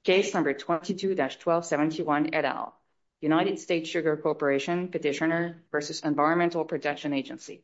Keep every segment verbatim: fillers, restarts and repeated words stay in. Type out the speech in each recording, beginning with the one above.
Case number twenty-two dash twelve seventy-one et al. United States Sugar Corporation petitioner versus Environmental Protection Agency.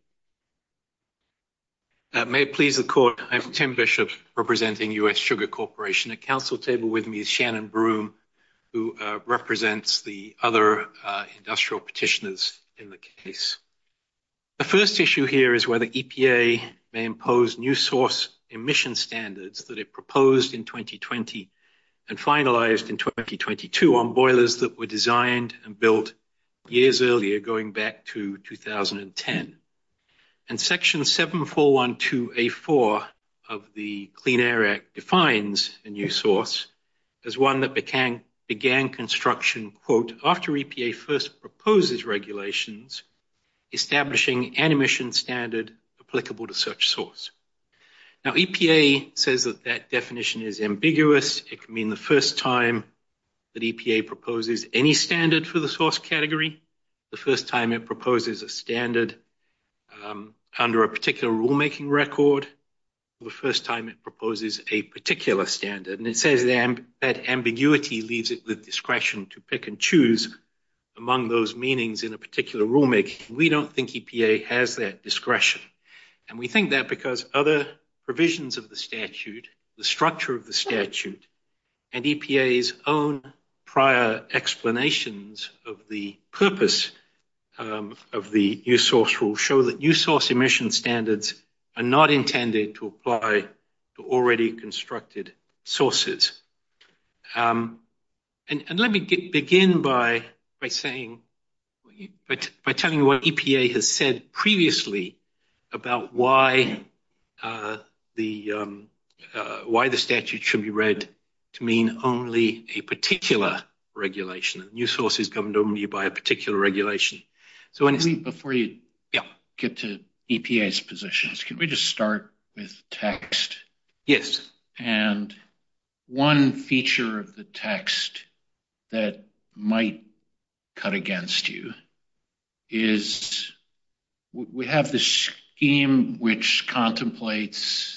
Uh, may it please the court, I'm Tim Bishop representing U S Sugar Corporation. At council table with me is Shannon Broom, who uh, represents the other uh, industrial petitioners in the case. The first issue here is whether E P A may impose new source emission standards that it proposed in twenty twenty and finalized in twenty twenty-two on boilers that were designed and built years earlier, going back to two thousand ten. And Section seven four one two A four of the Clean Air Act defines a new source as one that began, began construction, quote, after E P A first proposes regulations establishing an emission standard applicable to such source. Now, E P A says that that definition is ambiguous. It can mean the first time that E P A proposes any standard for the source category, the first time it proposes a standard um, under a particular rulemaking record, the first time it proposes a particular standard. And it says that, amb- that ambiguity leaves it with discretion to pick and choose among those meanings in a particular rulemaking. We don't think E P A has that discretion. And we think that because other provisions of the statute, the structure of the statute, and E P A's own prior explanations of the purpose um, of the new source rule show that new source emission standards are not intended to apply to already constructed sources. Um, and, and let me get, begin by, by saying, by, t- by telling you what E P A has said previously about why uh, the um, uh, why the statute should be read to mean only a particular regulation. A new source is governed only by a particular regulation. So when it's, before you yeah. get to E P A's positions, can we just start with text? Yes. And one feature of the text that might cut against you is we have this scheme which contemplates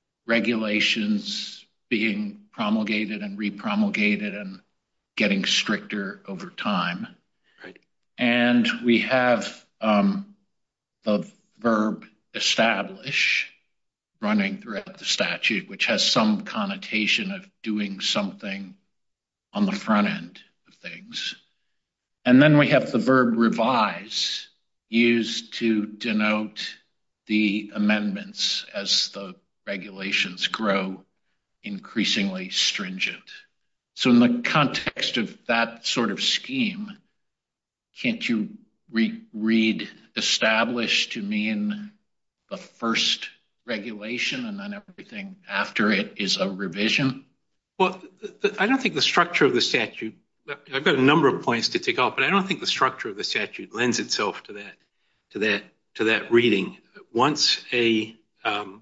regulations being promulgated and repromulgated and getting stricter over time. Right. And we have um, the verb establish running throughout the statute, which has some connotation of doing something on the front end of things. And then we have the verb revise used to denote the amendments as the regulations grow increasingly stringent. So in the context of that sort of scheme, can't you re- read establish to mean the first regulation and then everything after it is a revision? Well, the, the, I don't think the structure of the statute, I've got a number of points to tick off, but I don't think the structure of the statute lends itself to that, to that, to that reading. Once a um,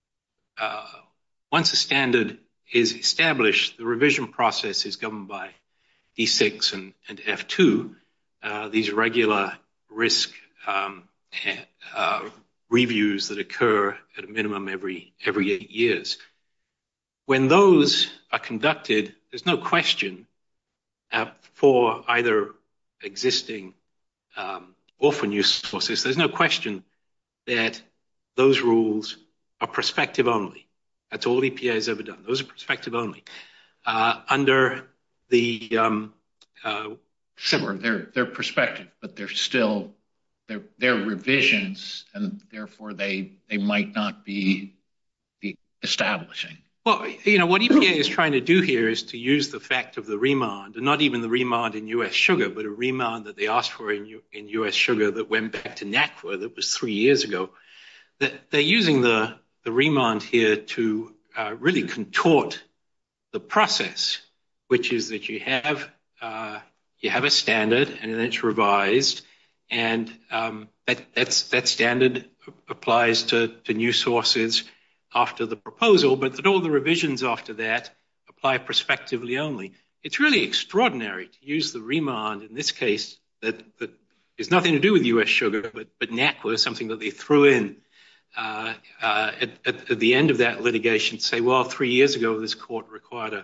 uh, once a standard is established, the revision process is governed by D six and, and F two. Uh, these regular risk um, uh, reviews that occur at a minimum every every eight years. When those are conducted, there's no question uh, for either existing um, or for new sources, there's no question that those rules are prospective only. That's all E P A has ever done. Those are prospective only. Uh, under the um, uh, sure, they're they're prospective, but they're still they're they're revisions, and therefore they they might not be the establishing. Well, you know what E P A is trying to do here is to use the fact of the remand, and not even the remand in U S Sugar, but a remand that they asked for in, U, in U S Sugar that went back to NACWA, that was three years ago. That they're using the the remand here to uh, really contort the process, which is that you have uh, you have a standard and then it's revised, and um, that that's, that standard applies to, to new sources after the proposal, but that all the revisions after that apply prospectively only. It's really extraordinary to use the remand in this case that, that has nothing to do with U S Sugar, but, but NACWA, something that they threw in Uh, uh, at, at, at the end of that litigation, say, well, three years ago, this court required a,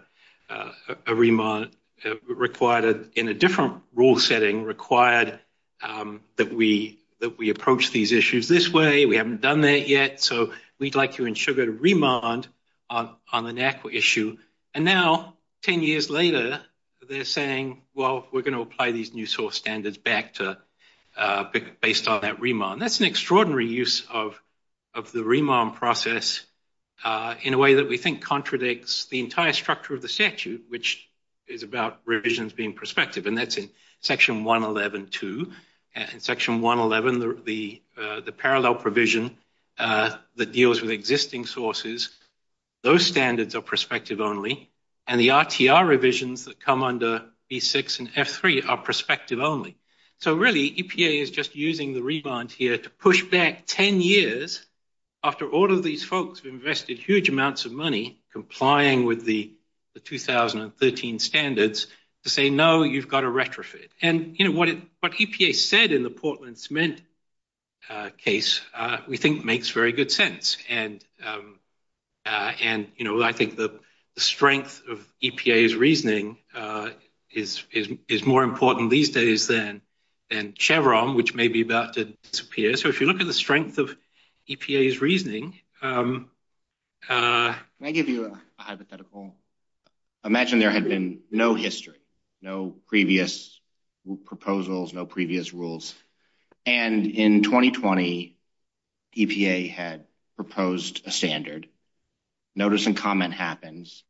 uh, a remand uh, required a, in a different rule setting required um, that we that we approach these issues this way. We haven't done that yet, so we'd like you in Sugar to remand on, on the NACWA issue. And now, ten years later, they're saying, well, we're going to apply these new source standards back to uh, based on that remand. That's an extraordinary use of, of the remand process uh, in a way that we think contradicts the entire structure of the statute, which is about revisions being prospective. And that's in Section one eleven two. In Section one eleven, the the, uh, the parallel provision uh, that deals with existing sources, those standards are prospective only, and the R T R revisions that come under B six and F three are prospective only. So really, E P A is just using the remand here to push back ten years after all of these folks have invested huge amounts of money complying with the, the two thousand thirteen standards to say, no, you've got to retrofit. And, you know, what it, what E P A said in the Portland cement uh, case, uh, we think makes very good sense. And, um, uh, and you know, I think the, the strength of E P A's reasoning uh, is, is, is more important these days than, than Chevron, which may be about to disappear. So if you look at the strength of E P A's reasoning. Um, uh, Can I give you a, a hypothetical? Imagine there had been no history. No previous proposals, no previous rules. And in twenty twenty, E P A had proposed a standard. Notice and comment happens.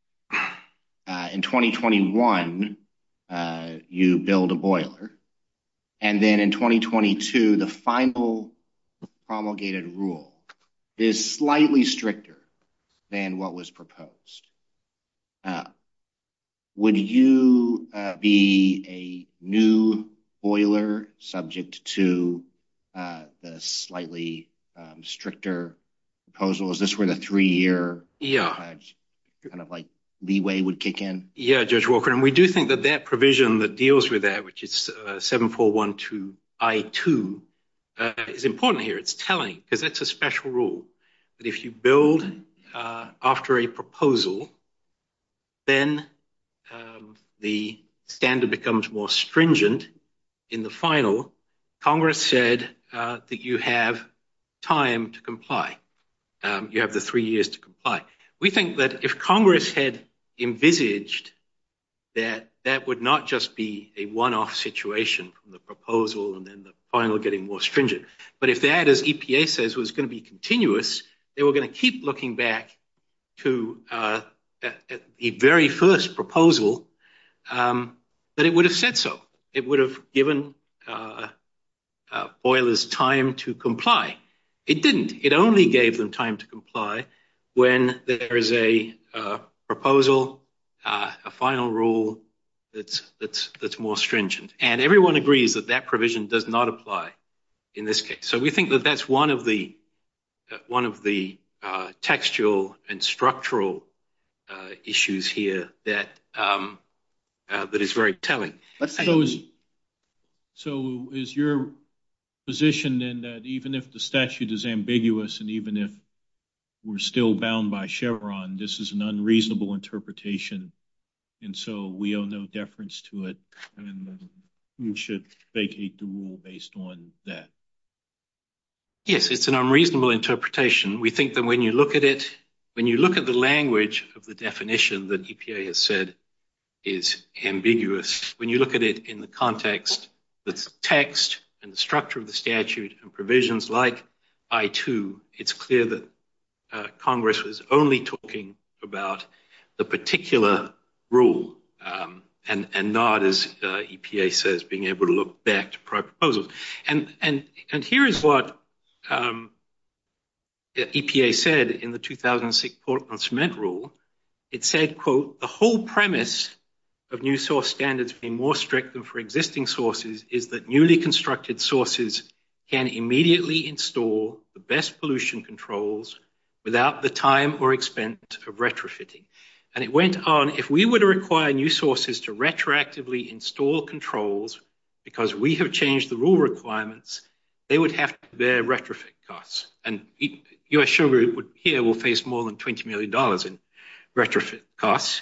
Uh, in twenty twenty-one, uh, you build a boiler. And then in twenty twenty-two, the final promulgated rule is slightly stricter than what was proposed. Uh, Would you uh, be a new boiler subject to uh, the slightly um, stricter proposal? Is this where the three-year yeah. uh, kind of like leeway would kick in? Yeah, Judge Walker, and we do think that that provision that deals with that, which is uh, seven four one two I two, uh, is important here. It's telling, because that's a special rule, that if you build uh, after a proposal, then Um, the standard becomes more stringent in the final. Congress said uh, that you have time to comply. Um, you have the three years to comply. We think that if Congress had envisaged that that would not just be a one-off situation from the proposal and then the final getting more stringent, but if that, as E P A says, was going to be continuous, they were going to keep looking back to uh, at the very first proposal, um, that it would have said so. It would have given uh, uh, boilers time to comply. It didn't. It only gave them time to comply when there is a uh, proposal, uh, a final rule that's that's that's more stringent. And everyone agrees that that provision does not apply in this case. So we think that that's one of the uh, one of the uh, textual and structural Uh, issues here that um, uh, that is very telling. So is, so is your position then that even if the statute is ambiguous and even if we're still bound by Chevron, this is an unreasonable interpretation, and so we owe no deference to it, and you should vacate the rule based on that? Yes, it's an unreasonable interpretation. We think that when you look at it, when you look at the language of the definition that E P A has said is ambiguous, when you look at it in the context, the text and the structure of the statute and provisions like I two, it's clear that uh, Congress was only talking about the particular rule um, and, and not, as uh, E P A says, being able to look back to prior proposals. And, and, and here is what um, E P A said in the two thousand six Portland Cement Rule. It said, quote, the whole premise of new source standards being more strict than for existing sources is that newly constructed sources can immediately install the best pollution controls without the time or expense of retrofitting. And it went on, if we were to require new sources to retroactively install controls because we have changed the rule requirements, they would have to bear retrofit costs. And U S Sugar would, here will face more than twenty million dollars in retrofit costs.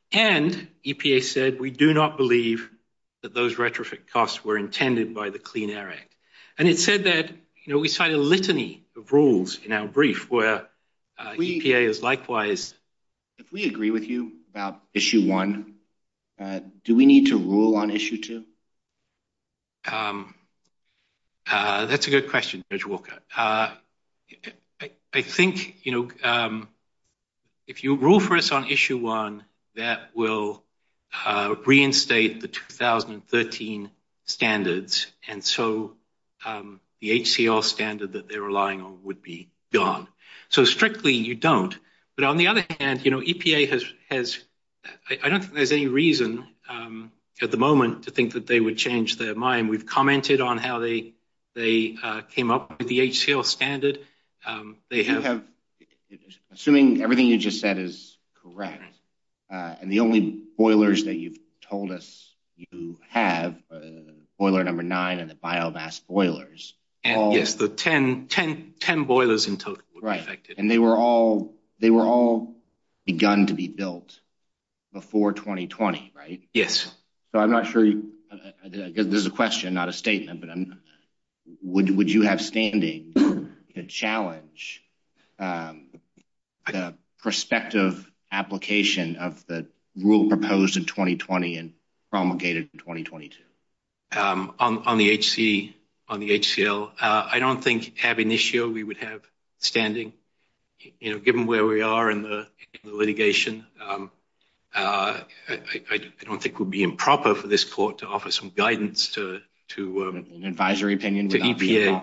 And E P A said, we do not believe that those retrofit costs were intended by the Clean Air Act. And it said that, you know, we cite a litany of rules in our brief where uh, we, E P A is likewise. If we agree with you about issue one, uh, do we need to rule on issue two? Um, uh, that's a good question, Judge Walker. Uh, I, I think, you know, um, if you rule for us on issue one, that will uh, reinstate the two thousand thirteen standards. And so um, the H C L standard that they're relying on would be gone. So strictly, you don't. But on the other hand, you know, E P A has, has I, I don't think there's any reason um, at the moment to think that they would change their mind. We've commented on how they they uh, came up with the H C L standard. Um, they have, have, assuming everything you just said is correct, uh, and the only boilers that you've told us you have, uh, boiler number nine and the biomass boilers. And all, yes, the ten, ten, ten boilers in total would right. be affected. And they were all they were all begun to be built before twenty twenty, right? Yes. So I'm not sure. You, I, I guess this is a question, not a statement. But I'm, would would you have standing to challenge um, the prospective application of the rule proposed in twenty twenty and promulgated in twenty twenty-two? Um, on on the H C on the H C L, uh, I don't think ab initio we would have standing. You know, given where we are in the, in the litigation, um, uh, I, I, I don't think it would be improper for this court to offer some guidance to to um, an advisory opinion to E P A.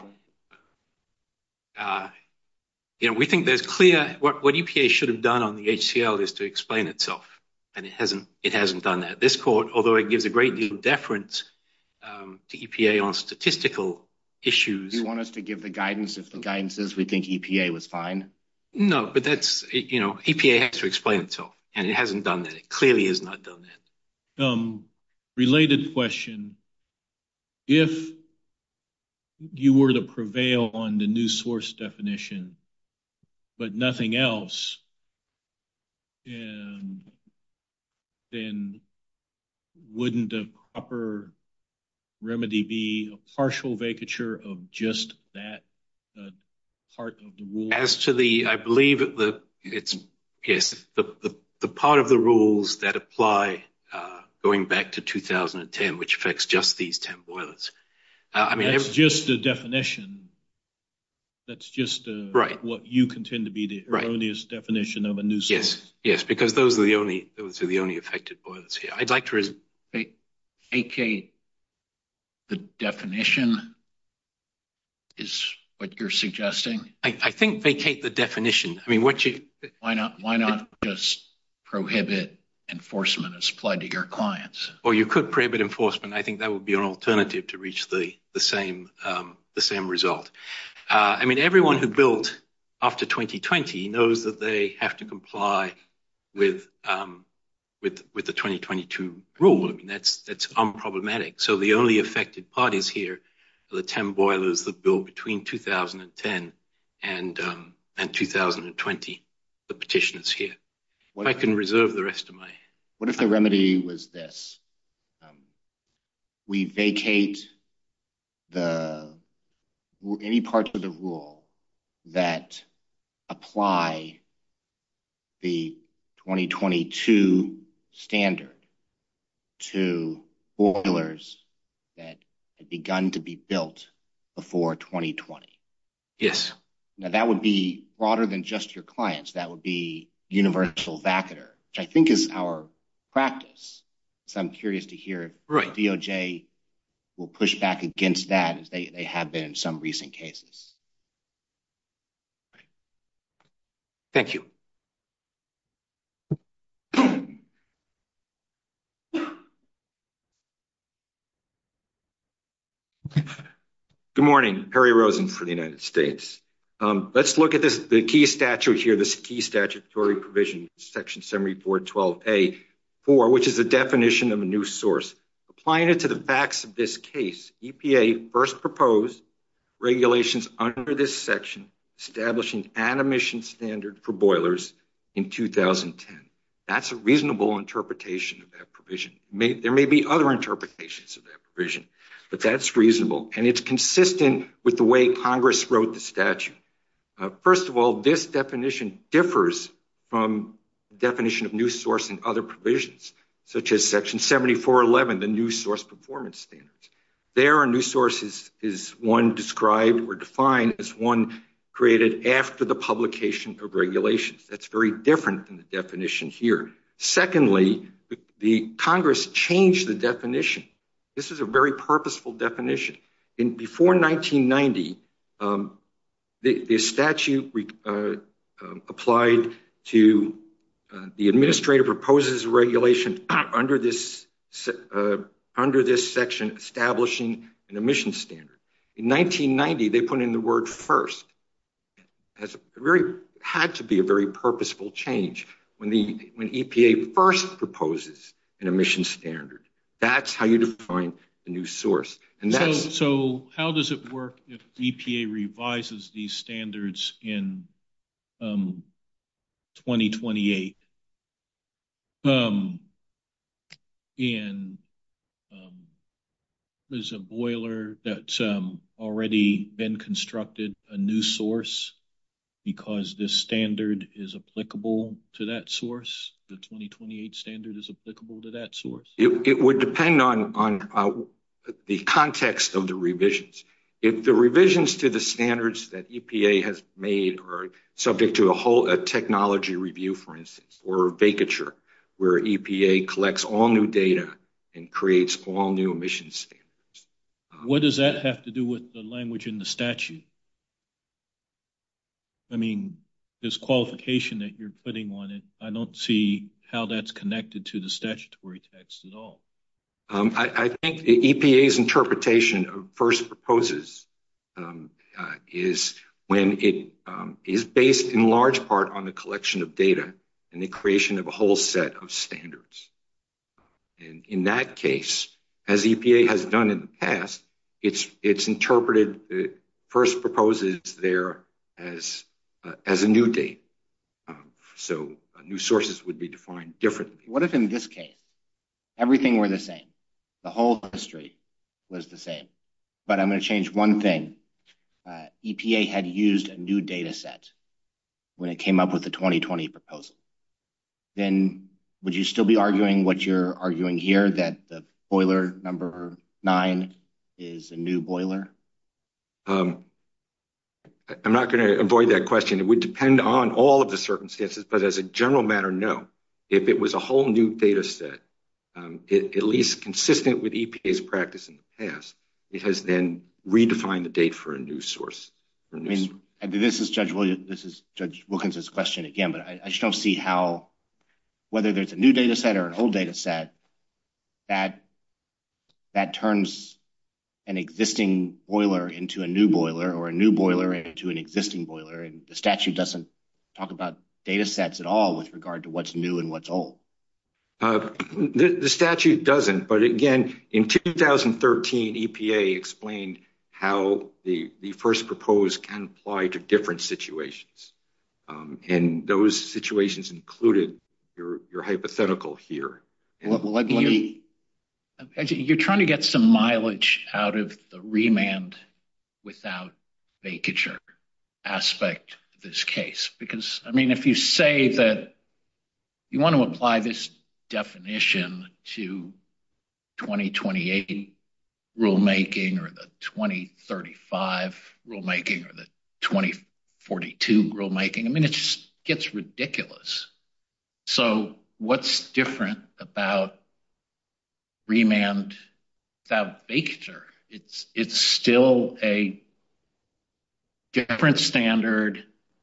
Uh, you know, we think there's clear what, what E P A should have done on the H C L is to explain itself, and it hasn't. It hasn't done that. This court, although it gives a great deal of deference um, to E P A on statistical issues, do you want us to give the guidance if the guidance is we think E P A was fine? No, but that's, you know, E P A has to explain itself, and it hasn't done that. It clearly has not done that. Um, related question. If you were to prevail on the new source definition, but nothing else, and then wouldn't a proper remedy be a partial vacature of just that uh, part of the rule? As to the, I believe the it's yes the the, the part of the rules that apply uh, going back to two thousand ten, which affects just these ten boilers. Uh, I mean, that's every, just a definition. That's just a, right. what you contend to be the erroneous right. definition of a new source. Yes, yes, because those are the only those are the only affected boilers here. I'd like to res- vacate the definition. Is what you're suggesting? I, I think vacate the definition. I mean, what you why not? Why not just prohibit enforcement as applied to your clients? Or you could prohibit enforcement. I think that would be an alternative to reach the the same um, the same result. Uh, I mean, everyone who built after twenty twenty knows that they have to comply with um, with with the twenty twenty-two rule. I mean, that's that's unproblematic. So the only affected parties here are the ten boilers that built between two thousand ten and um, and two thousand twenty. The petitioners here. What if I can reserve the rest of my. What if the remedy was this? Um, we vacate the any parts of the rule that apply the twenty twenty-two standard to boilers that had begun to be built before twenty twenty. Yes. Now that would be broader than just your clients. That would be universal vacatur, which I think is our practice. So I'm curious to hear if right. D O J will push back against that as they, they have been in some recent cases. Thank you. Good morning. Perry Rosen for the United States. Um, let's look at this, the key statute here, this key statutory provision, section seventy-four twelve A four, which is the definition of a new source. Applying it to the facts of this case, E P A first proposed regulations under this section establishing an emission standard for boilers in two thousand ten. That's a reasonable interpretation of that provision. May, there may be other interpretations of that provision, but that's reasonable. And it's consistent with the way Congress wrote the statute. Uh, first of all, this definition differs from the definition of new source in other provisions, such as Section seventy-four eleven, the new source performance standards. There, a new source is, is one described or defined as one created after the publication of regulations. That's very different than the definition here. Secondly, the, the Congress changed the definition. This is a very purposeful definition. In, before nineteen ninety, um, the, the statute uh, um, applied to uh, the administrator proposes a regulation under this uh, under this section establishing an emission standard. In nineteen ninety, they put in the word first. Has a very had to be a very purposeful change when the when E P A first proposes an emission standard. That's how you define the new source. And that's, so, so how does it work if E P A revises these standards in um, twenty twenty-eight? Um, and um, there's a boiler that's um, already been constructed, a new source, because this standard is applicable to that source? The twenty twenty-eight standard is applicable to that source? It, it would depend on, on uh, the context of the revisions. If the revisions to the standards that E P A has made are subject to a whole a technology review, for instance, or vacature, where E P A collects all new data and creates all new emission standards. What does that have to do with the language in the statute? I mean, this qualification that you're putting on it, I don't see how that's connected to the statutory text at all. Um, I, I think the E P A's interpretation of first proposes um, uh, is when it um, is based in large part on the collection of data and the creation of a whole set of standards. And in that case, as E P A has done in the past, it's it's interpreted the first proposes there as uh, as a new date. Um, so uh, new sources would be defined differently. What if in this case, everything were the same? The whole history was the same. But I'm going to change one thing. Uh, E P A had used a new data set when it came up with the twenty twenty proposal. Then would you still be arguing what you're arguing here, that the boiler number nine is a new boiler? Um, I'm not going to avoid that question. It would depend on all of the circumstances, but as a general matter, no. If it was a whole new data set, um, it, at least consistent with E P A's practice in the past, it has then redefined the date for a new source. For a new I mean, source. this is Judge Williams, this is Judge Wilkins' question again, but I, I just don't see how, whether there's a new data set or an old data set, that that turns an existing boiler into a new boiler or a new boiler into an existing boiler. And the statute doesn't talk about data sets at all with regard to what's new and what's old. Uh, the, the statute doesn't, but again, in two thousand thirteen, E P A explained how the, the first proposed can apply to different situations. Um, and those situations included your, your hypothetical here. And well, let, let me... You're trying to get some mileage out of the remand without vacature aspect of this case. Because, I mean, if you say that you want to apply this definition to twenty twenty-eight rulemaking or the twenty thirty-five rulemaking or the twenty forty-two rulemaking, I mean, it just gets ridiculous. So what's different about remand without vacature? It's it's still a different standard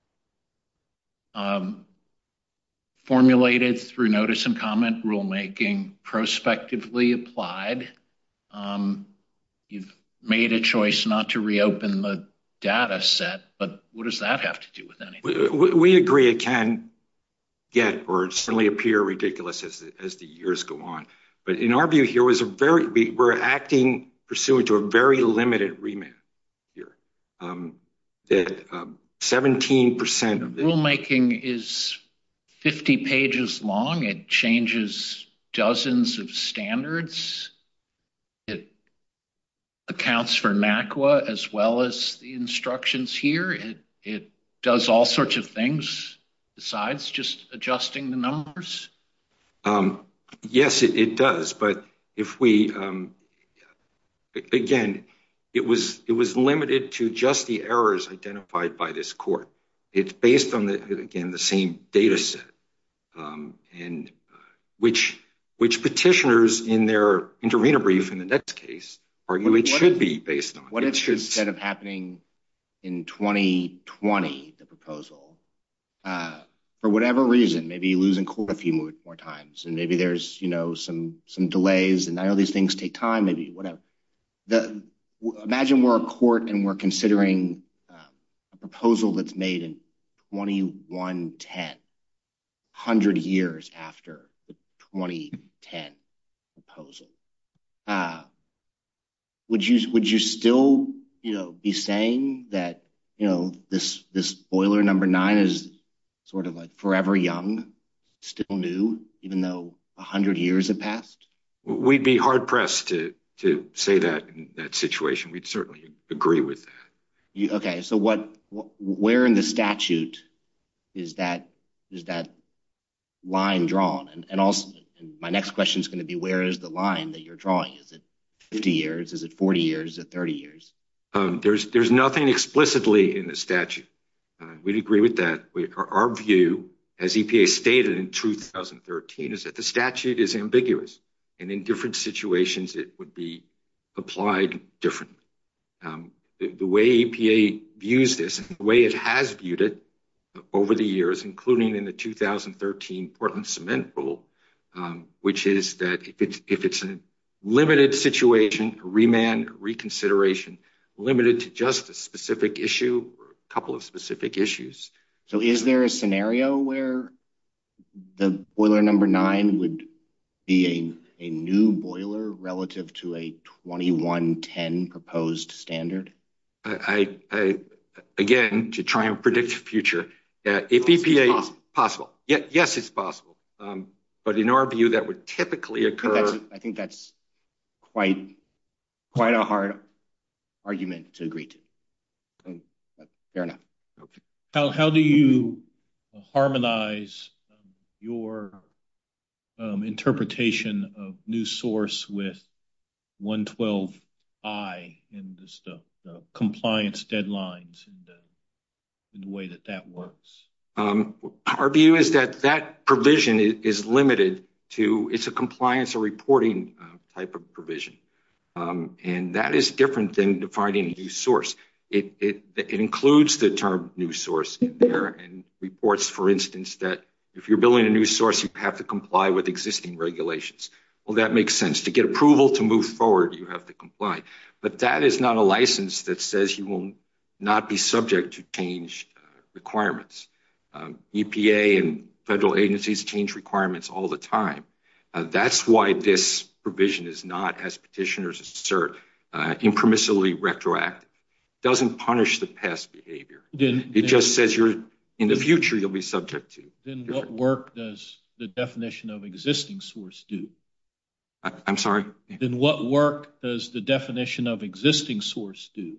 um, formulated through notice and comment rulemaking, prospectively applied. Um, you've made a choice not to reopen the data set, but what does that have to do with anything? We, we agree it can get or certainly appear ridiculous as the, as the years go on. But in our view here was a very, we, we're acting pursuant to a very limited remand here. Um, that um, seventeen percent of the rulemaking is fifty pages long. It changes dozens of standards. It accounts for NACWA as well as the instructions here. It, it does all sorts of things besides just adjusting the numbers. Um, yes, it, it does. But if we, um, again, it was it was limited to just the errors identified by this court. It's based on the again the same data set, um, and uh, which which petitioners in their intervenor brief in the next case argue what, it what should if, be based on. What it if should, instead of happening in twenty twenty, the proposal, uh, for whatever reason, maybe you lose in court a few more, more times, and maybe there's you know some some delays, and I know these things take time, maybe whatever. The imagine we're a court and we're considering um, a proposal that's made in twenty-one ten, one hundred years after the twenty ten proposal. Uh, would you would you still you know be saying that you know this this boiler number nine is sort of like forever young, still new, even though one hundred years have passed? We'd be hard pressed to. to say that in that situation. We'd certainly agree with that. You, okay, so what, wh- where in the statute is that is that line drawn? And, and also, and my next question is going to be, where is the line that you're drawing? Is it fifty years? Is it forty years? Is it thirty years? Um, there's there's nothing explicitly in the statute. Uh, we'd agree with that. We, our, our view, as E P A stated in two thousand thirteen, is that the statute is ambiguous. And in different situations, it would be applied differently. Um, the, the way E P A views this, and the way it has viewed it over the years, including in the two thousand thirteen Portland Cement Rule, um, which is that if it's, if it's a limited situation, a remand, a reconsideration, limited to just a specific issue or a couple of specific issues. So is there a scenario where the boiler number nine would be a a new boiler relative to a twenty-one ten proposed standard? I, I, I again, to try and predict the future, uh, if E P A possible, possible. Yeah, yes, it's possible. Um, but in our view, that would typically occur. I think that's, I think that's quite, quite a hard argument to agree to. Um, but fair enough. Okay. How how do you harmonize um, your Um, interpretation of new source with one twelve I and the, the, the compliance deadlines and the, and the way that that works? Um, our view is that that provision is, is limited to, it's a compliance or reporting uh, type of provision. Um, and that is different than defining a new source. It, it, it includes the term new source in there and reports, for instance, that if you're building a new source, you have to comply with existing regulations. Well, that makes sense. To get approval to move forward, you have to comply. But that is not a license that says you will not be subject to change uh, requirements. Um, E P A and federal agencies change requirements all the time. Uh, that's why this provision is not, as petitioners assert, uh, impermissibly retroactive. It doesn't punish the past behavior. Then, it then, just says you're in the future you'll be subject to. Then what work does the definition of existing source do? I, I'm sorry? Then what work does the definition of existing source do?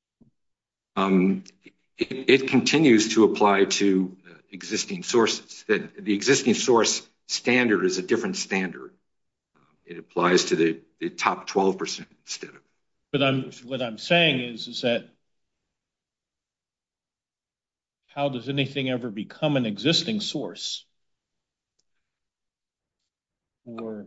Um, it, it continues to apply to uh, existing sources. The, the existing source standard is a different standard. Uh, it applies to the, the top twelve percent instead of. But I'm, what I'm saying is, is that how does anything ever become an existing source? Or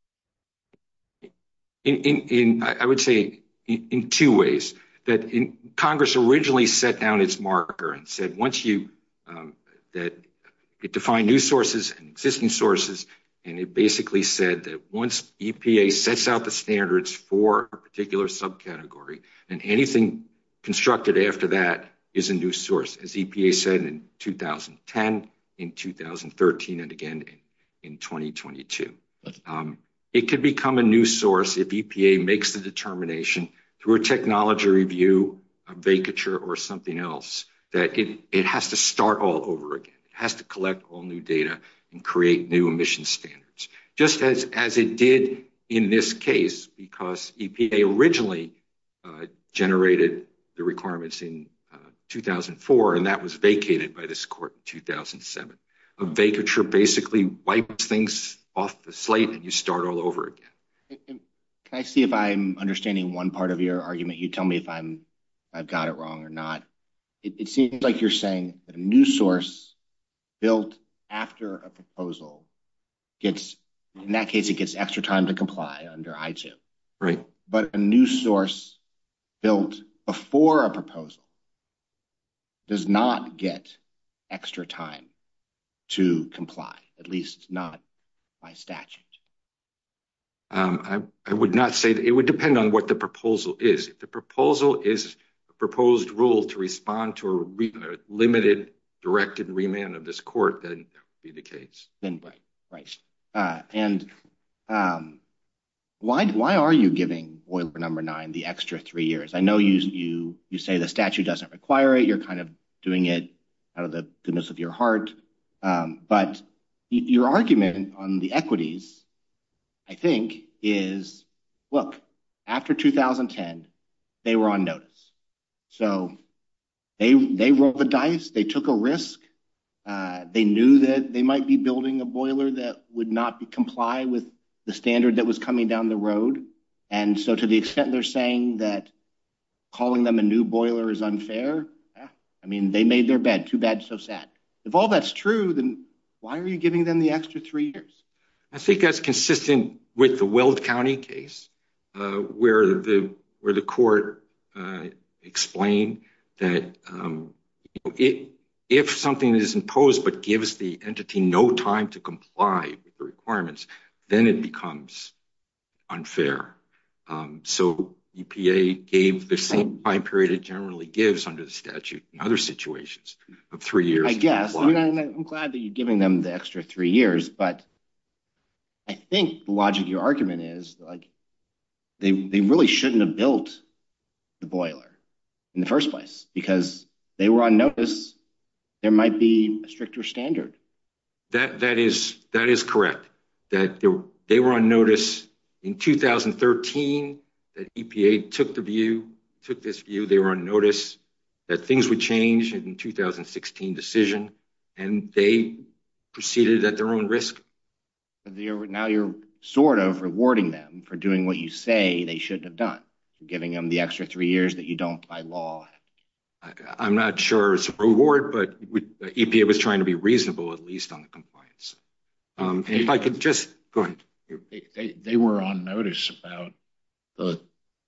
in, in, in I would say in, in two ways. That in, Congress originally set down its marker and said once you um, that it defined new sources and existing sources, and it basically said that once E P A sets out the standards for a particular subcategory, and anything constructed after that is a new source, as E P A said in two thousand ten, in two thousand thirteen, and again in, in twenty twenty-two. Um, it could become a new source if E P A makes the determination through a technology review, a vacature, or something else, that it, it has to start all over again. It has to collect all new data and create new emission standards, just as, as it did in this case, because E P A originally uh, generated the requirements in uh, two thousand four, and that was vacated by this court in two thousand seven. A vacature basically wipes things off the slate and you start all over again. Can I see if I'm understanding one part of your argument? You tell me if I'm I've got it wrong or not. It, it seems like you're saying that a new source built after a proposal gets, in that case, it gets extra time to comply under I two. Right. But a new source built before a proposal does not get extra time to comply, at least not by statute. Um, I, I would not say that. It would depend on what the proposal is. If the proposal is a proposed rule to respond to a, re, a limited directed remand of this court, then that would be the case. Then right, right. Uh, and um, why why are you giving boiler number nine the extra three years? I know you you you say the statute doesn't require it. You're kind of doing it out of the goodness of your heart. Um, but your argument on the equities, I think, is, look, after two thousand ten, they were on notice. So they they rolled the dice. They took a risk. Uh, they knew that they might be building a boiler that would not be comply with the standard that was coming down the road. And so to the extent they're saying that calling them a new boiler is unfair, yeah, I mean, they made their bed. Too bad, so sad. If all that's true, then why are you giving them the extra three years? I think that's consistent with the Weld County case, uh, where the where the court uh, explained that um, it, if something is imposed but gives the entity no time to comply with the requirements, then it becomes unfair. Um, so E P A gave the same time period it generally gives under the statute in other situations of three years. I guess. I mean, I'm glad that you're giving them the extra three years, but I think the logic of your argument is like they they really shouldn't have built the boiler in the first place because they were on notice. There might be a stricter standard. That that is that is correct. That they were, they were on notice in two thousand thirteen. That E P A took the view, took this view. They were on notice that things would change in the two thousand sixteen decision, and they proceeded at their own risk. You're, now you're sort of rewarding them for doing what you say they shouldn't have done. You're giving them the extra three years that you don't by law. I, I'm not sure it's a reward, but E P A was trying to be reasonable, at least on the compliance. Um, and if I could just go ahead. They, they, they were on notice about the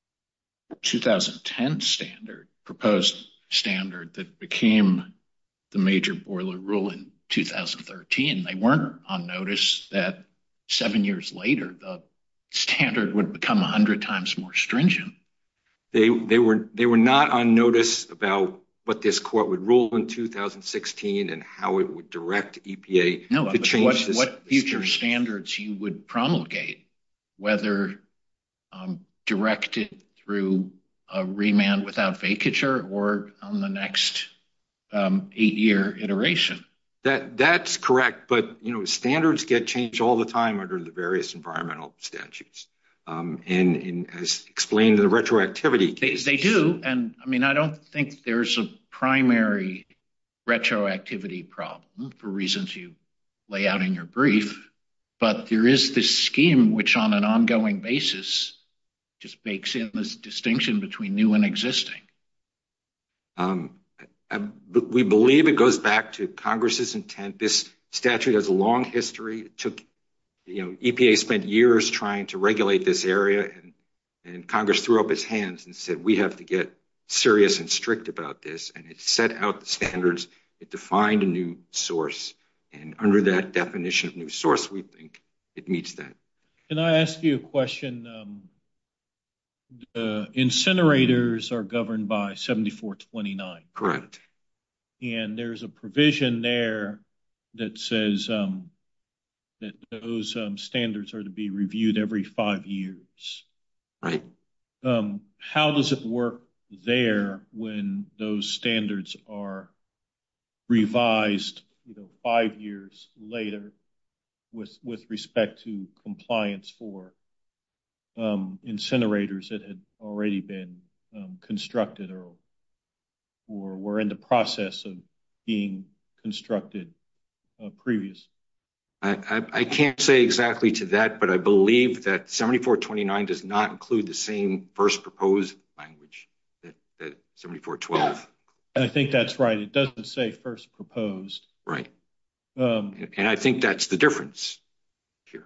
two thousand ten standard, proposed standard that became the major boiler rule in two thousand thirteen. They weren't on notice that seven years later, the standard would become one hundred times more stringent. They they were they were not on notice about what this court would rule in two thousand sixteen and how it would direct E P A no, to change what, this, what future this standards you would promulgate, whether um, directed through a remand without vacature or on the next um, eight-year iteration. That that's correct, but you know standards get changed all the time under the various environmental statutes, um, and, and as explained in the retroactivity case, they, they do. And I mean, I don't think there's a primary retroactivity problem for reasons you lay out in your brief, but there is this scheme which, on an ongoing basis, just bakes in this distinction between new and existing. Um, I, we believe it goes back to Congress's intent. This statute has a long history. It took, you know, E P A spent years trying to regulate this area, and, and Congress threw up its hands and said, we have to get serious and strict about this. And it set out the standards. It defined a new source. And under that definition of new source, we think it meets that. Can I ask you a question? Um, the incinerators are governed by seventy-four twenty-nine. Correct. And there's a provision there that says um, that those um, standards are to be reviewed every five years. Right. Um, how does it work there when those standards are revised you know, five years later with with respect to compliance for um, incinerators that had already been um, constructed or or were in the process of being constructed uh, previous. I, I, I can't say exactly to that, but I believe that seventy-four twenty-nine does not include the same first proposed language that, that seventy-four twelve. I think that's right. It doesn't say first proposed. Right. Um, and, and I think that's the difference here.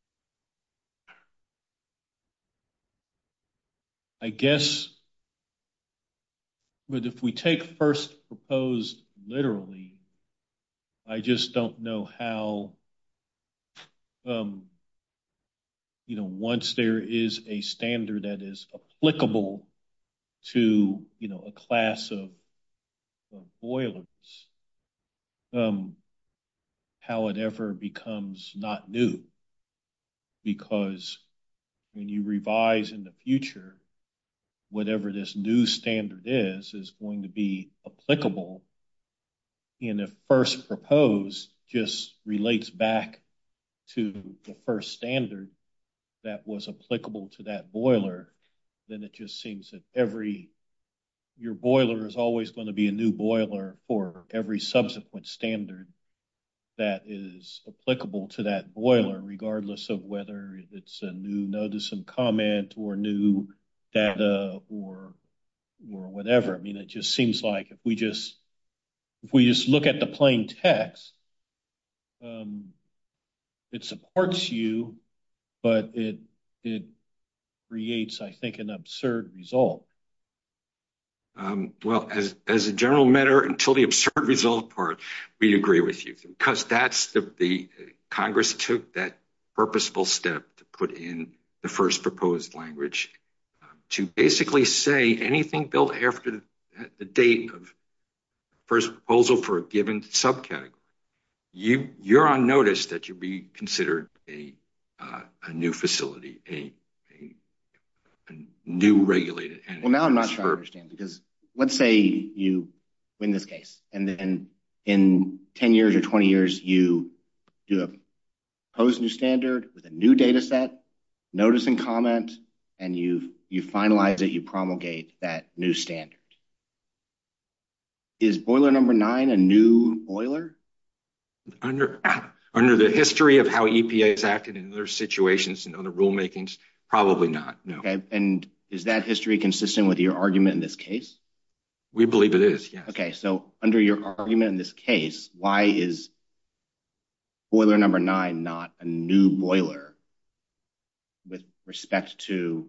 I guess, but if we take first proposed literally, I just don't know how, um, you know, once there is a standard that is applicable to, you know, a class of, of boilers, um, how it ever becomes not new. Because when you revise in the future, whatever this new standard is, is going to be applicable. And if first proposed just relates back to the first standard that was applicable to that boiler, then it just seems that every, your boiler is always going to be a new boiler for every subsequent standard that is applicable to that boiler, regardless of whether it's a new notice and comment or new data or or whatever. I mean, it just seems like if we just if we just look at the plain text, um, it supports you, but it it creates, I think, an absurd result. Um, well, as as a general matter, until the absurd result part, we agree with you, because that's the, the Congress took that purposeful step to put in the first proposed language um, to basically say anything built after the, the date of first proposal for a given subcategory, you you're on notice that you'll be considered a uh, a new facility, a a new regulated entity. Well, now I'm not sure I understand, because let's say you win this case and then in ten years or twenty years, you do a proposed new standard with a new data set, notice and comment, and you you finalize it, you promulgate that new standard. Is boiler number nine a new boiler? Under under the history of how E P A has acted in other situations and other rulemakings, probably not, no. Okay, and is that history consistent with your argument in this case? We believe it is, yes. Okay, so under your argument in this case, why is boiler number nine not a new boiler with respect to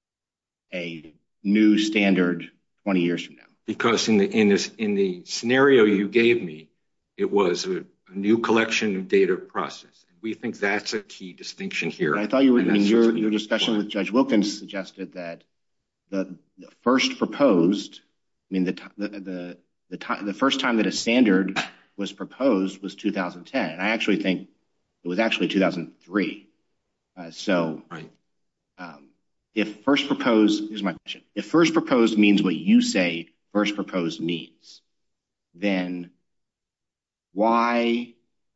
a new standard twenty years from now? Because in the in this in the scenario you gave me, it was a, a new collection of data process. We think that's a key distinction here. But I thought you were, I mean, your, your discussion with Judge Wilkins suggested that the, the first proposed, I mean, the, the, the, the, time, the first time that a standard was proposed was two thousand ten. And I actually think it was actually two thousand three. Uh, so right. um, if first proposed, here's my question. If first proposed means what you say first proposed means, then why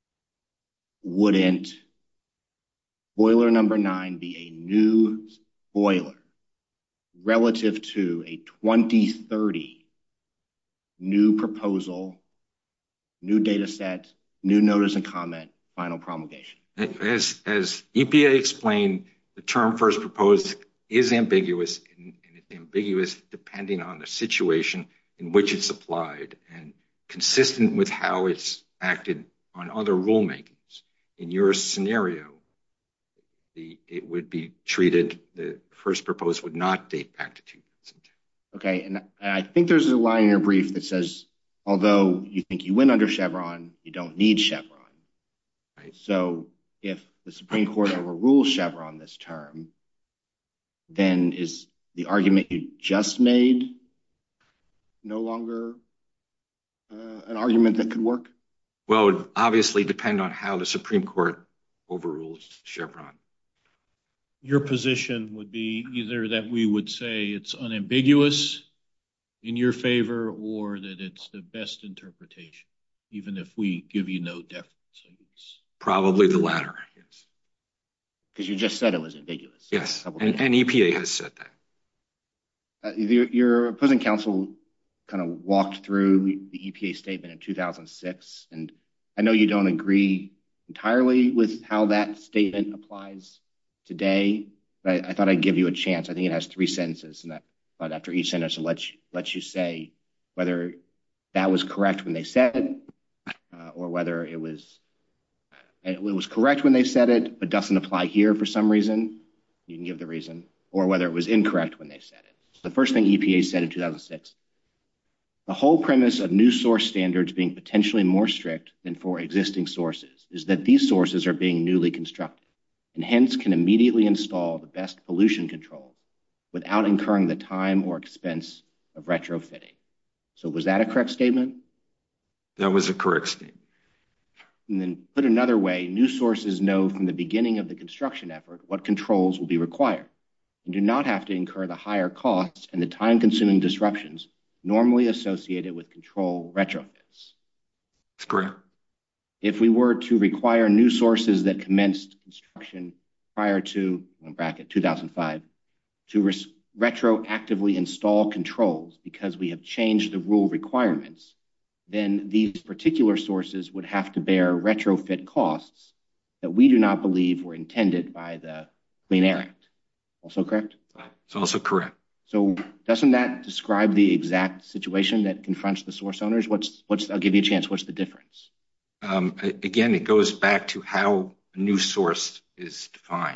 wouldn't boiler number nine be a new boiler relative to a twenty thirty new proposal, new data set, new notice and comment, final promulgation? As, as E P A explained, the term first proposed is ambiguous, and, and it's ambiguous depending on the situation in which it's applied and consistent with how it's acted on other rulemakings. In your scenario, the, it would be treated, the first proposed would not date back to two thousand ten. Okay, and, and I think there's a line in your brief that says, although you think you win under Chevron, you don't need Chevron. Right. So if the Supreme Court overrules Chevron this term, then is the argument you just made no longer uh, an argument that could work? Well, it would obviously depend on how the Supreme Court overrules Chevron. Your position would be either that we would say it's unambiguous in your favor or that it's the best interpretation even if we give you no deference? Probably the latter, yes. Because you just said it was ambiguous. Yes, and, and E P A has said that. Uh, your, your opposing counsel kind of walked through the E P A statement in two thousand six, and I know you don't agree entirely with how that statement applies today, but I, I thought I'd give you a chance. I think it has three sentences, and I thought after each sentence, I'll let you, let you say whether that was correct when they said it, uh, or whether it was it was correct when they said it, but doesn't apply here for some reason. You can give the reason, or whether it was incorrect when they said it. So the first thing E P A said in two thousand six, the whole premise of new source standards being potentially more strict than for existing sources is that these sources are being newly constructed and hence can immediately install the best pollution controls without incurring the time or expense of retrofitting. So was that a correct statement? That was a correct statement. And then put another way, new sources know from the beginning of the construction effort what controls will be required and do not have to incur the higher costs and the time-consuming disruptions normally associated with control retrofits. That's correct. If we were to require new sources that commenced construction prior to, in bracket, two thousand five, to res- retroactively install controls because we have changed the rule requirements, then these particular sources would have to bear retrofit costs that we do not believe were intended by the Clean Air Act. Also correct? It's also correct. So doesn't that describe the exact situation that confronts the source owners? What's, what's, I'll give you a chance. What's the difference? Um, again, it goes back to how a new source is defined.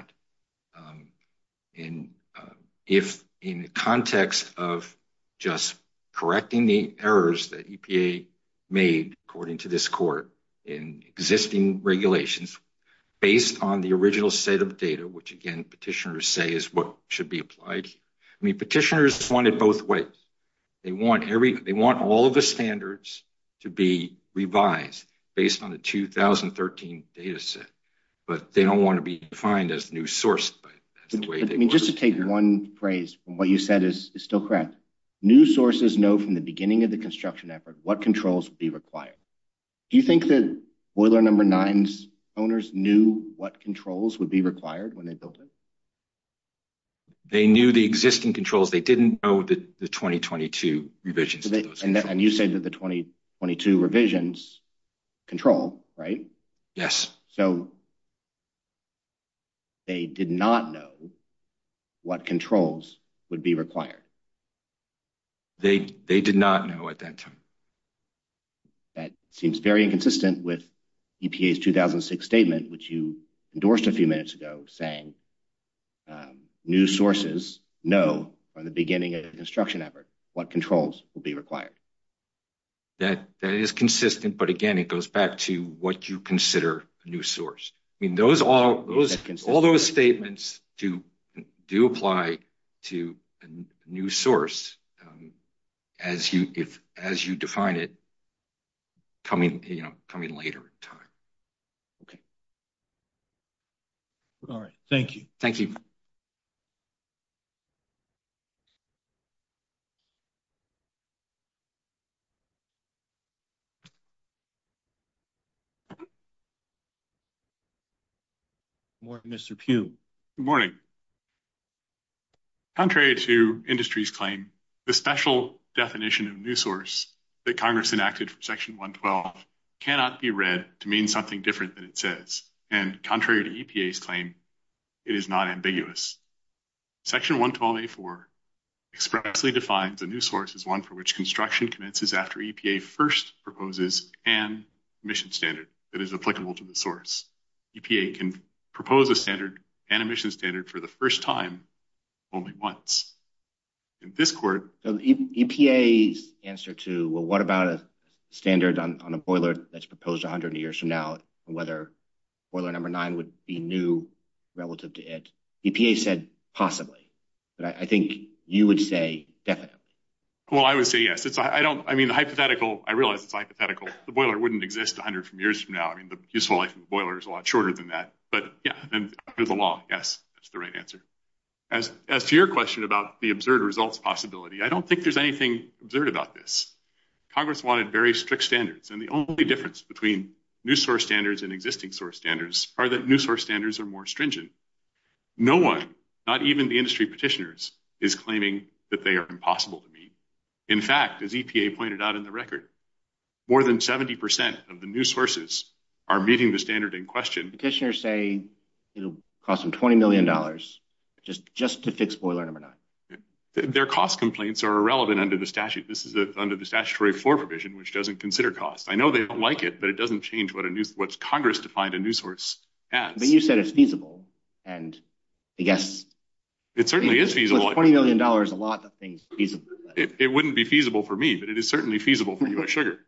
Um, and uh, if in the context of just correcting the errors that E P A made, according to this court, in existing regulations, based on the original set of data, which again, petitioners say is what should be applied here. I mean, petitioners want it both ways. They want every, they want all of the standards to be revised based on the two thousand thirteen data set, but they don't want to be defined as new source. But that's the way but, they I mean, work. just to take one phrase from what you said is, is still correct. New sources know from the beginning of the construction effort what controls will be required. Do you think that boiler number nine's owners knew what controls would be required when they built it? They knew the existing controls. They didn't know the, the twenty twenty-two revisions. So they, to those and, that, and you say that the twenty twenty-two revisions control, right? Yes. So they did not know what controls would be required. They they did not know at that time. That seems very inconsistent with E P A's two thousand six statement, which you endorsed a few minutes ago, saying um, new sources know from the beginning of the construction effort what controls will be required. That that is consistent, but again, it goes back to what you consider a new source. I mean, those all those all those statements do do apply to a new source um, as you if as you define it coming you know coming later in time. Okay. All right. Thank you. Thank you. Good morning, Mister Pugh. Good morning. Contrary to industry's claim, the special definition of new source that Congress enacted for Section one twelve cannot be read to mean something different than it says. And contrary to E P A's claim, it is not ambiguous. Section one twelve A four expressly defines a new source as one for which construction commences after E P A first proposes an emission standard that is applicable to the source. E P A can propose a standard, an emission standard, for the first time only once. In this court, so E P A's answer to, well, what about a standard on, on a boiler that's proposed one hundred years from now, and whether boiler number nine would be new relative to it? E P A said possibly, but I, I think you would say definitely. Well, I would say yes. It's I don't. I mean, the hypothetical. I realize it's hypothetical. The boiler wouldn't exist one hundred from years from now. I mean, the useful life of the boiler is a lot shorter than that. But yeah, and under the law, yes, that's the right answer. As as to your question about the absurd results possibility, I don't think there's anything absurd about this. Congress wanted very strict standards. And the only difference between new source standards and existing source standards are that new source standards are more stringent. No one, not even the industry petitioners, is claiming that they are impossible to meet. In fact, as E P A pointed out in the record, more than seventy percent of the new sources are meeting the standard in question. Petitioners say it'll cost them twenty million dollars just, just to fix boiler number nine. Their cost complaints are irrelevant under the statute. This is a, under the statutory floor provision, which doesn't consider cost. I know they don't like it, but it doesn't change what a new, what's Congress defined a new source as. But you said it's feasible, and I guess it certainly is feasible. With twenty million dollars, a lot of things feasible. It, it wouldn't be feasible for me, but it is certainly feasible for U S Sugar.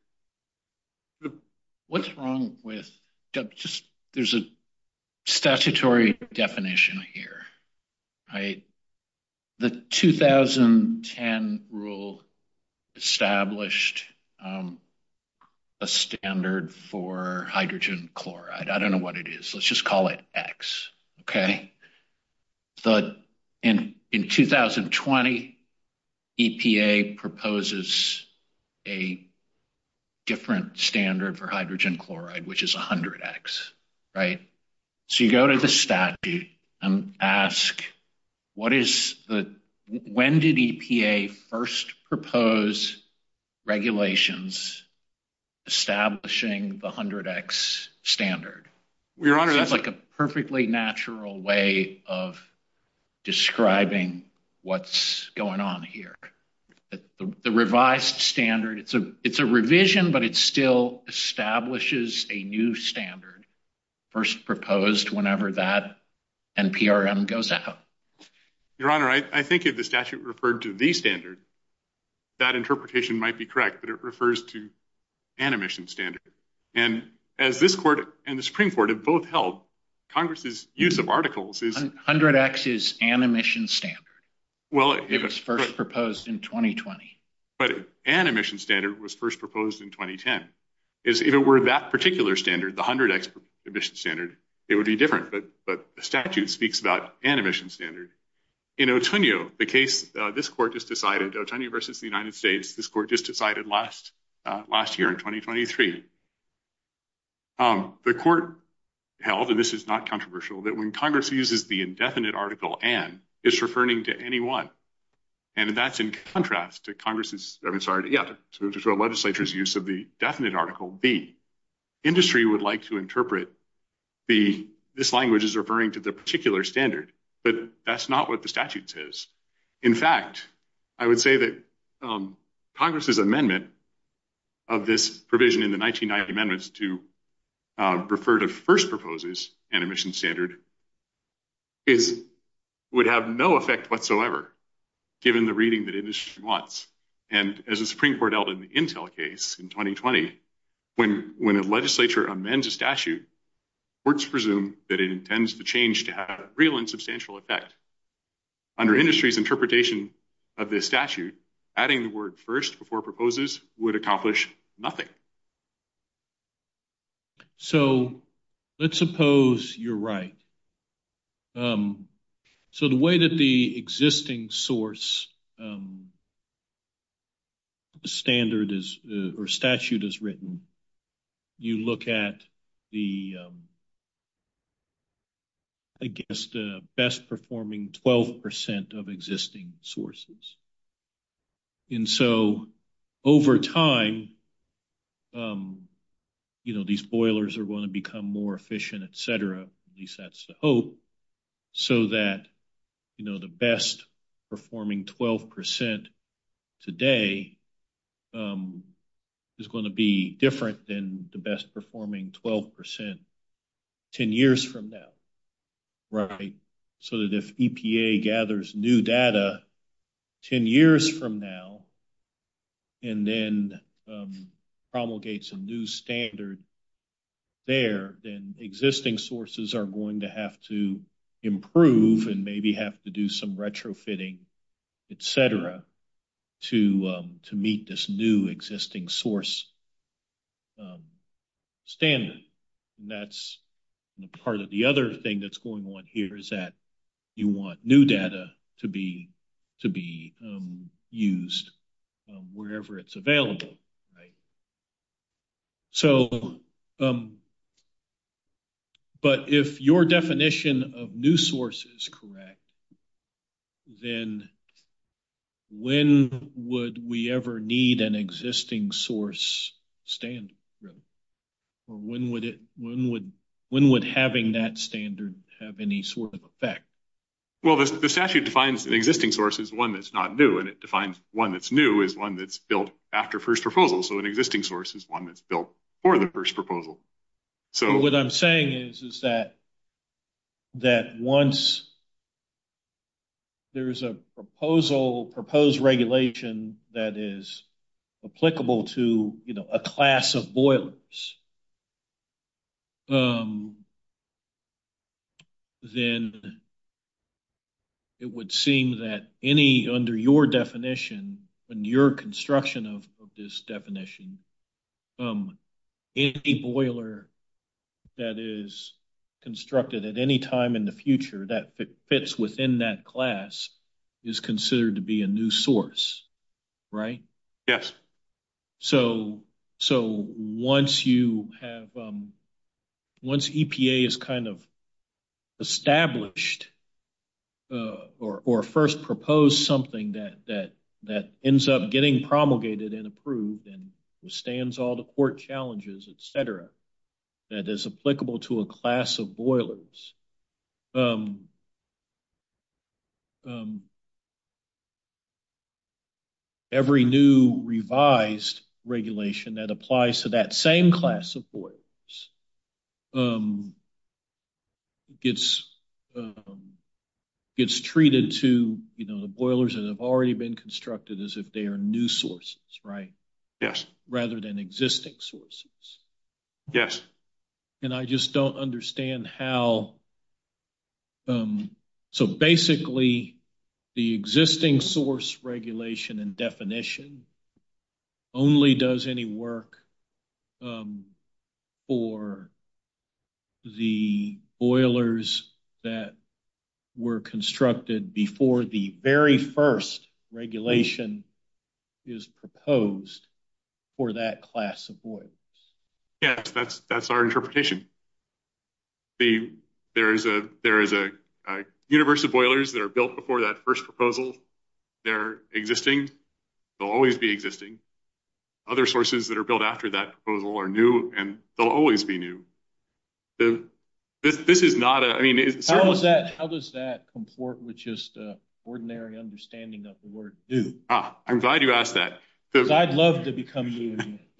What's wrong with just there's a statutory definition here, right? The two thousand ten rule established um, a standard for hydrogen chloride. I don't know what it is. Let's just call it X, okay? The, in, in two thousand twenty, E P A proposes a different standard for hydrogen chloride, which is one hundred X, right? So you go to the statute and ask, what is the, when did E P A first propose regulations establishing the one hundred X standard? Your Honor, Seems that's like a perfectly natural way of describing what's going on here. The, the revised standard, it's a, it's a revision, but it still establishes a new standard first proposed whenever that N P R M goes out. Your Honor, I, I think if the statute referred to the standard, that interpretation might be correct, but it refers to an emission standard. And as this court and the Supreme Court have both held, Congress's use of articles is... one hundred X is an emission standard. Well, it was first proposed in twenty twenty. But an emission standard was first proposed in twenty ten. Is if it were that particular standard, the one hundred X emission standard, it would be different. But but the statute speaks about an emission standard. In Otonio, the case uh, this court just decided, Otonio versus the United States, this court just decided last uh, last year in twenty twenty-three. Um, the court held, and this is not controversial, that when Congress uses the indefinite article "and," it's referring to any one. And that's in contrast to Congress's, I'm sorry, yeah, to, to a legislature's use of the definite article "the." Industry would like to interpret the this language as referring to the particular standard, but that's not what the statute says. In fact, I would say that um, Congress's amendment of this provision in the nineteen ninety amendments to uh, refer to first proposes an emission standard is would have no effect whatsoever, given the reading that industry wants. And as the Supreme Court held in the Intel case in twenty twenty, when, when a legislature amends a statute, courts presume that it intends the change to have real and substantial effect. Under industry's interpretation of this statute, adding the word first before proposes would accomplish nothing. So let's suppose you're right. Um, So the way that the existing source um, standard is uh, or statute is written, you look at the, um, I guess, the best performing twelve percent of existing sources. And so over time, um, you know, these boilers are going to become more efficient, et cetera. At least that's the hope, so that you know, the best performing twelve percent today um, is going to be different than the best performing twelve percent ten years from now, right? So that if E P A gathers new data ten years from now and then um, promulgates a new standard there, then existing sources are going to have to improve and maybe have to do some retrofitting, et cetera, to um, to meet this new existing source um, standard. And that's you know, part of the other thing that's going on here is that you want new data to be to be um, used um, wherever it's available, right? So, um, but if your definition of new source is correct, then when would we ever need an existing source standard? Really? Or when would it, when would, when would having that standard have any sort of effect? Well, the, the statute defines an existing source as one that's not new, and it defines one that's new as one that's built after first proposal. So an existing source is one that's built for the first proposal. So what I'm saying is, is that that once there's a proposal, proposed regulation that is applicable to, you know, a class of boilers, um, then it would seem that any, under your definition, in your construction of, of this definition, um, any boiler that is constructed at any time in the future that fit, fits within that class is considered to be a new source, right? Yes. So, so once you have, um, once E P A is kind of established uh, or or first proposed something that that that ends up getting promulgated and approved and withstands all the court challenges, et cetera, that is applicable to a class of boilers, um, um, every new revised regulation that applies to that same class of boilers um, gets um, gets treated to, you know, the boilers that have already been constructed as if they are new sources, right? Yes. Rather than existing sources. Yes. And I just don't understand how, um, so basically the existing source regulation and definition only does any work um, for the boilers that were constructed before the very first regulation is proposed for that class of boilers. Yes, that's that's our interpretation. The there is a there is a, a universe of boilers that are built before that first proposal. They're existing. They'll always be existing. Other sources that are built after that proposal are new, and they'll always be new. The this this is not a. I mean, it's how does that how does that comport with just uh, ordinary understanding of the word new? Ah, I'm glad you asked that. Because I'd love to become new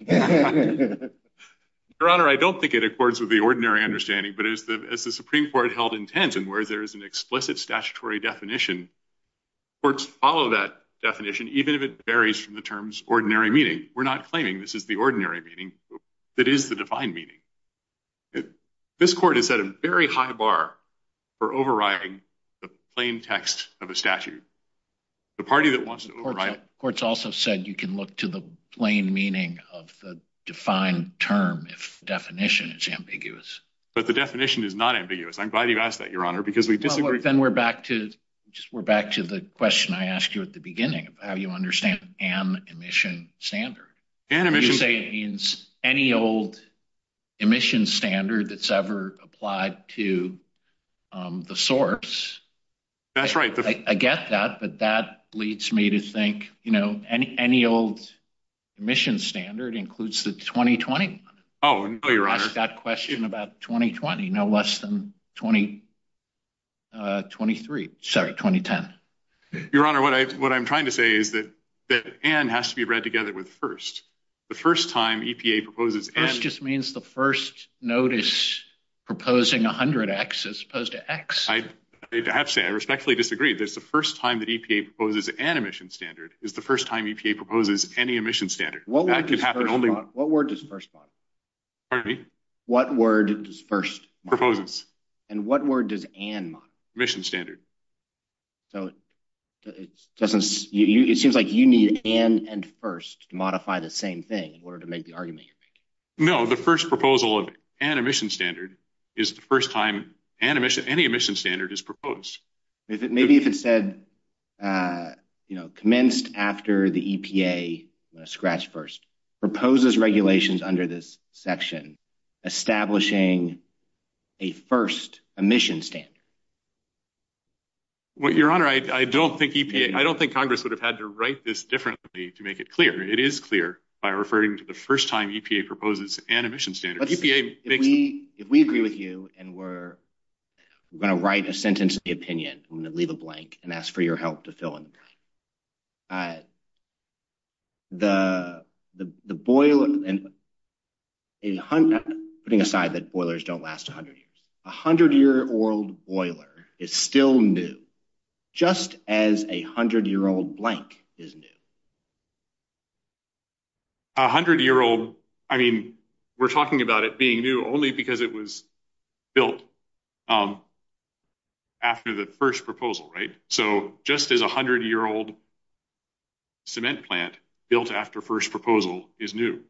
again. Your Honor, I don't think it accords with the ordinary understanding, but as the as the Supreme Court held in Tenton, where there is an explicit statutory definition, courts follow that definition, even if it varies from the term's ordinary meaning. We're not claiming this is the ordinary meaning. That is the defined meaning. It, this court has set a very high bar for overriding the plain text of a statute. The party that wants to override it. Courts also said you can look to the plain meaning of the defined term if the definition is ambiguous. But the definition is not ambiguous. I'm glad you asked that, Your Honor, because we disagree. Well, then we're back to just we're back to the question I asked you at the beginning of how you understand an emission standard. An emission. You say it means any old emission standard that's ever applied to um, the source. That's right. I, I, I get that, but that leads me to think, you know, any any old emission standard includes the twenty twenty one. Oh, no, Your Honor. Ask that question about twenty twenty, no less than twenty twenty-three. Sorry, twenty ten. Your Honor, what I what I'm trying to say is that that "and" has to be read together with "first." The first time E P A proposes "and" first just means the first notice proposing one hundred X as opposed to X. I, I have to say, I respectfully disagree. There's the first time that E P A proposes an emission standard is the first time E P A proposes any emission standard. What that word could does happen first only. mod- What word does first modify? Pardon me? What word does first modify? Proposes. And what word does "and" modify? Emission standard. So it doesn't. You, you, it seems like you need "and" and "first" to modify the same thing in order to make the argument you're making. No, the first proposal of an emission standard is the first time an emission, any emission standard is proposed. If it, maybe if it said, uh, you know, commenced after the E P A, I'm going to scratch first, proposes regulations under this section establishing a first emission standard. Well, Your Honor, I, I don't think E P A, I don't think Congress would have had to write this differently to make it clear. It is clear by referring to the first time E P A proposes an emission standard. Let's, E P A if makes we if we agree with you and we're we're going to write a sentence in the opinion, I'm going to leave a blank and ask for your help to fill in the blank. Uh, the the the boiler and a hundred, putting aside that boilers don't last a hundred years, a hundred year old boiler is still new, just as a hundred year old blank is new. A hundred year old, I mean, we're talking about it being new only because it was built um, after the first proposal, right? So just as a hundred year old cement plant built after first proposal is new.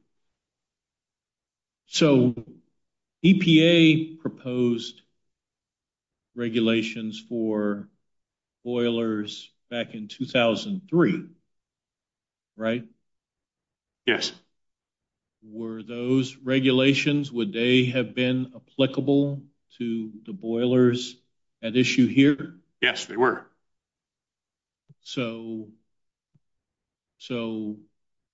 So E P A proposed regulations for boilers back in two thousand three, right? Yes. Were those regulations, would they have been applicable to the boilers at issue here? Yes, they were. So, so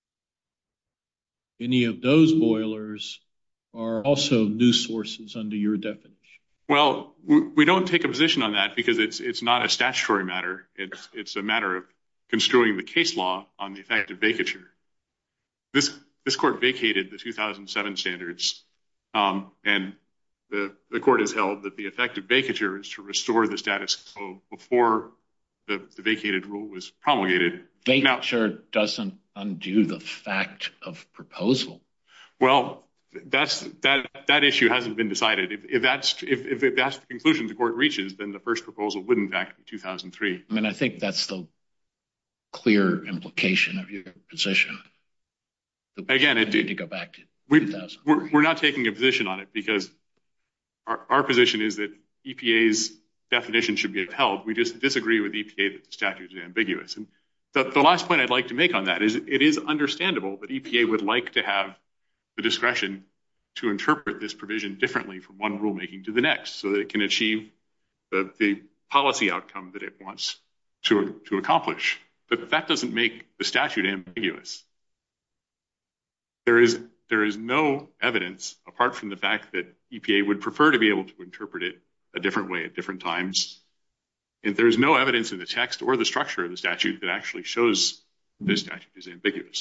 any of those boilers are also new sources under your definition? Well, we don't take a position on that because it's it's not a statutory matter. It's it's a matter of construing the case law on the effect of vacature. This this court vacated the two thousand seven standards, um, and the the court has held that the effect of vacature is to restore the status quo before the, the vacated rule was promulgated. Vacature now, doesn't undo the fact of proposal. Well, that's that that issue hasn't been decided. If, if that's if, if that's the conclusion the court reaches, then the first proposal would in fact be two thousand three. I mean, I think that's the clear implication of your position. Again, it need to go back to we, two thousand three. We're, we're not taking a position on it because our, our position is that E P A's definition should be upheld. We just disagree with E P A that the statute is ambiguous. And the, the last point I'd like to make on that is it is understandable that E P A would like to have the discretion to interpret this provision differently from one rulemaking to the next so that it can achieve the, the policy outcome that it wants to, to accomplish. But that doesn't make the statute ambiguous. There is, there is no evidence, apart from the fact that E P A would prefer to be able to interpret it a different way at different times. And there's no evidence in the text or the structure of the statute that actually shows this statute is ambiguous.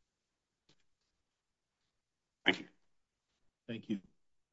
Thank you. Thank you.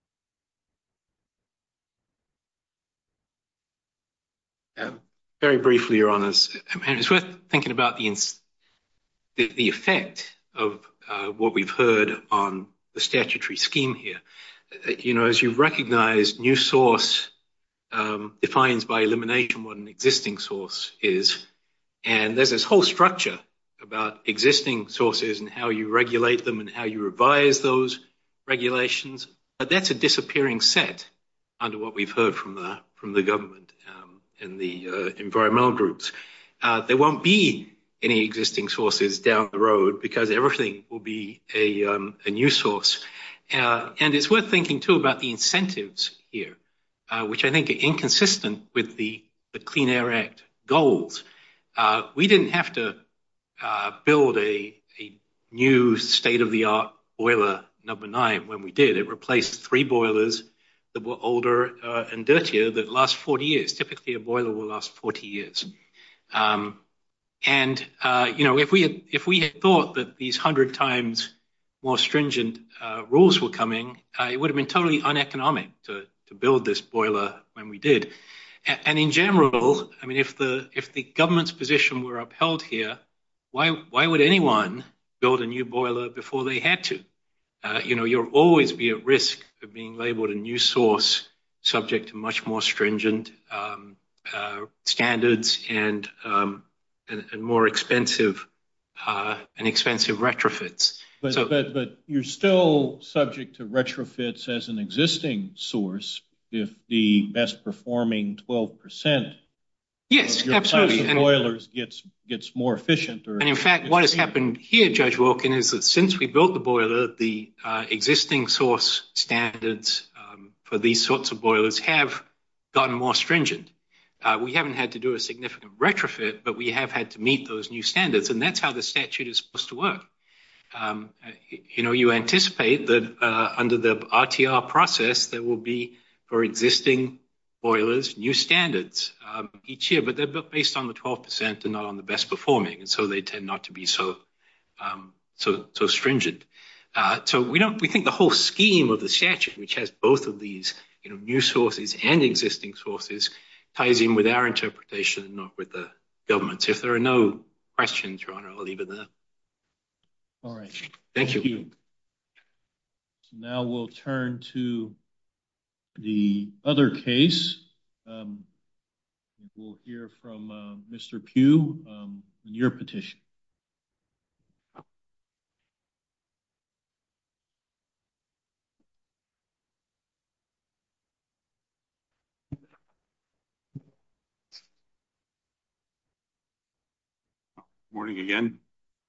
Uh, very briefly, Your Honours, I mean, it's worth thinking about the, the, the effect of uh, what we've heard on the statutory scheme here. Uh, you know, as you've recognized, new source um, defines by elimination what an existing source is. And there's this whole structure about existing sources and how you regulate them and how you revise those regulations. But that's a disappearing set under what we've heard from the from the government um, and the uh, environmental groups. Uh, there won't be any existing sources down the road because everything will be a, um, a new source. Uh, and it's worth thinking, too, about the incentives here, uh, which I think are inconsistent with the, the Clean Air Act goals. Uh, we didn't have to uh, build a, a new state-of-the-art boiler number nine when we did. It replaced three boilers that were older uh, and dirtier that last forty years. Typically, a boiler will last forty years. Um, and, uh, you know, if we had, if we had thought that these hundred times more stringent uh, rules were coming, uh, it would have been totally uneconomic to, to build this boiler when we did. And, and in general, I mean, if the if the government's position were upheld here, why why would anyone build a new boiler before they had to? Uh, you know, you'll always be at risk of being labeled a new source, subject to much more stringent um, uh, standards and, um, and and more expensive uh, and expensive retrofits. But, so, but but you're still subject to retrofits as an existing source if the best performing twelve percent Yes, your absolutely. class of And, boilers gets gets more efficient. Or and in fact, what has happened here, Judge Wilkin, is that since we built the boiler, the uh, existing source standards um, for these sorts of boilers have gotten more stringent. Uh, we haven't had to do a significant retrofit, but we have had to meet those new standards, and that's how the statute is supposed to work. Um, you know, you anticipate that uh, under the R T R process, there will be, for existing boilers, new standards um, each year, but they're based on the twelve percent and not on the best performing, and so they tend not to be so um, so so stringent. Uh, so we don't we think the whole scheme of the statute, which has both of these, you know, new sources and existing sources, ties in with our interpretation and not with the government's. If there are no questions, Your Honor, I'll leave it there. All right. Thank, Thank you. you. So now we'll turn to the other case. Um, we'll hear from uh, Mister Pugh um, on your petition. Morning again.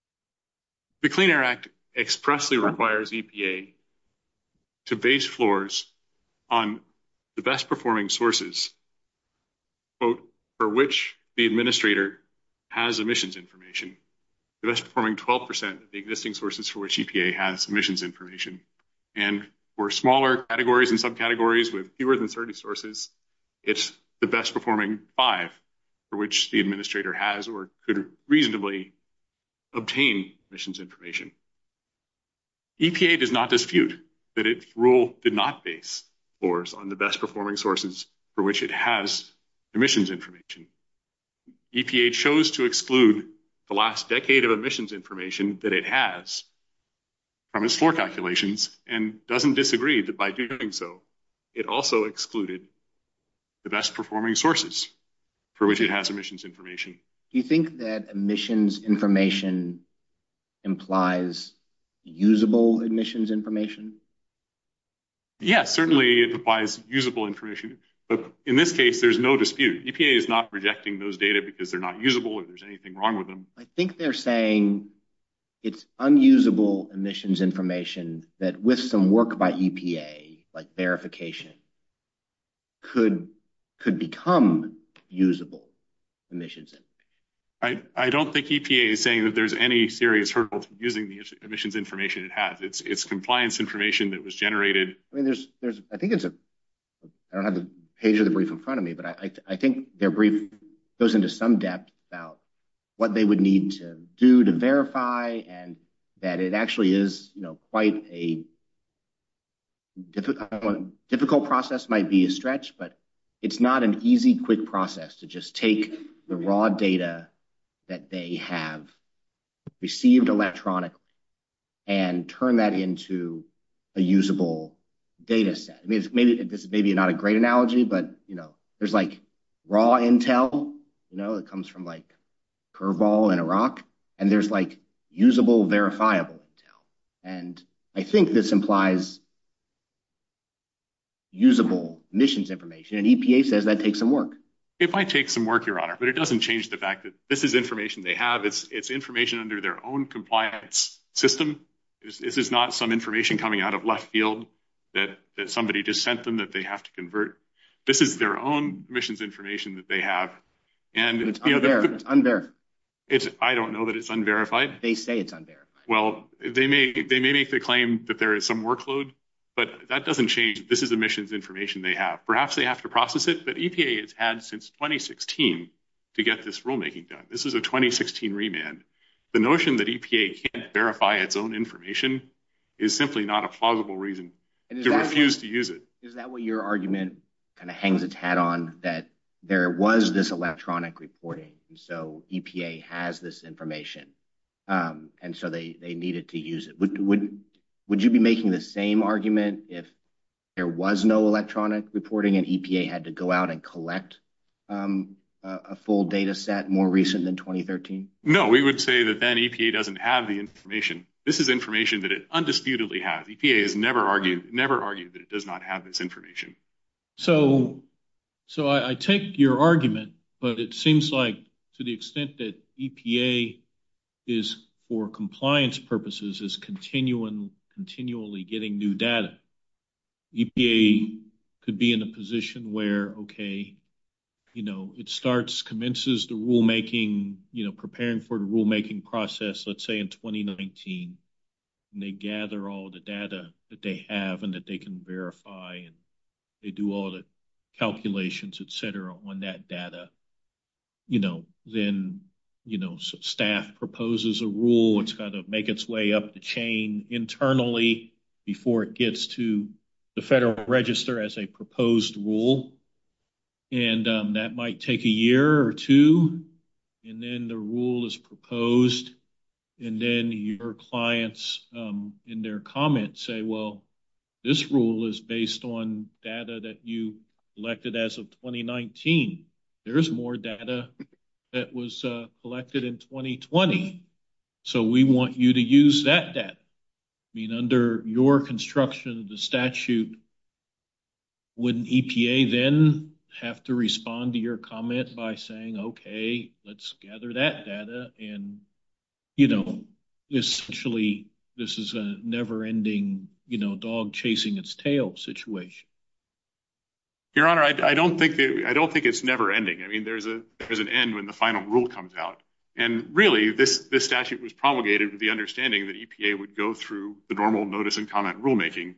The Clean Air Act expressly requires E P A to base floors on the best performing sources, quote, for which the administrator has emissions information. The best performing twelve percent of the existing sources for which E P A has emissions information. And for smaller categories and subcategories with fewer than thirty sources, it's the best performing five for which the administrator has or could reasonably obtain emissions information. E P A does not dispute that its rule did not base floors on the best performing sources for which it has emissions information. E P A chose to exclude the last decade of emissions information that it has from its floor calculations and doesn't disagree that by doing so, it also excluded the best performing sources for which it has emissions information. Do you think that emissions information implies usable emissions information? Yes, certainly it applies usable information. But in this case, there's no dispute. E P A is not rejecting those data because they're not usable or there's anything wrong with them. I think they're saying it's unusable emissions information that with some work by E P A, like verification, could, could become usable emissions information. I, I don't think E P A is saying that there's any serious hurdle to using the emissions information it has. It's it's compliance information that was generated. I mean, there's there's I think it's a I don't have the page of the brief in front of me, but I I, I think their brief goes into some depth about what they would need to do to verify, and that it actually is, you know, quite a difficult difficult process. Might be a stretch, but it's not an easy, quick process to just take the raw data that they have received electronically and turn that into a usable data set. I mean, it's maybe this is maybe not a great analogy, but you know, there's like raw intel, you know, that comes from like Curveball in Iraq, and there's like usable, verifiable intel. And I think this implies usable emissions information, and E P A says that takes some work. It might take some work, Your Honor, but it doesn't change the fact that this is information they have. It's it's information under their own compliance system. This, this is not some information coming out of left field that, that somebody just sent them that they have to convert. This is their own emissions information that they have. And it's, you know, unver- the, it's unverified. It's I don't know that it's unverified. They say it's unverified. Well, they may they may make the claim that there is some workload, but that doesn't change. This is emissions information they have. Perhaps they have to process it, but E P A has had since twenty sixteen to get this rulemaking done. This is a twenty sixteen remand. The notion that E P A can't verify its own information is simply not a plausible reason to refuse what, to use it. Is that what your argument kind of hangs its hat on, that there was this electronic reporting, and so E P A has this information, um, and so they, they needed to use it? Would, would Would you be making the same argument if there was no electronic reporting and E P A had to go out and collect um, a, a full data set more recent than twenty thirteen? No, we would say that then E P A doesn't have the information. This is information that it undisputedly has. E P A has never argued, never argued that it does not have this information. So, so I, I take your argument but it seems like to the extent that E P A is for compliance purposes is continuing, continually getting new data. E P A could be in a position where, okay, you know, it starts, commences the rulemaking, you know, preparing for the rulemaking process, let's say in twenty nineteen, and they gather all the data that they have and that they can verify, and they do all the calculations, et cetera, on that data. You know, then, you know, so staff proposes a rule. It's got to make its way up the chain internally before it gets to the Federal Register as a proposed rule. And um, that might take a year or two. And then the rule is proposed. And then your clients um, in their comments say, well, this rule is based on data that you collected as of twenty nineteen. There's more data that was uh, collected in twenty twenty. So we want you to use that data. I mean, under your construction of the statute, wouldn't E P A then have to respond to your comment by saying, okay, let's gather that data, and, you know, essentially this is a never ending, you know, dog chasing its tail situation? Your Honor, I, I don't think that I don't think it's never ending. I mean, there's a there's an end when the final rule comes out. And really, this this statute was promulgated with the understanding that E P A would go through the normal notice and comment rulemaking.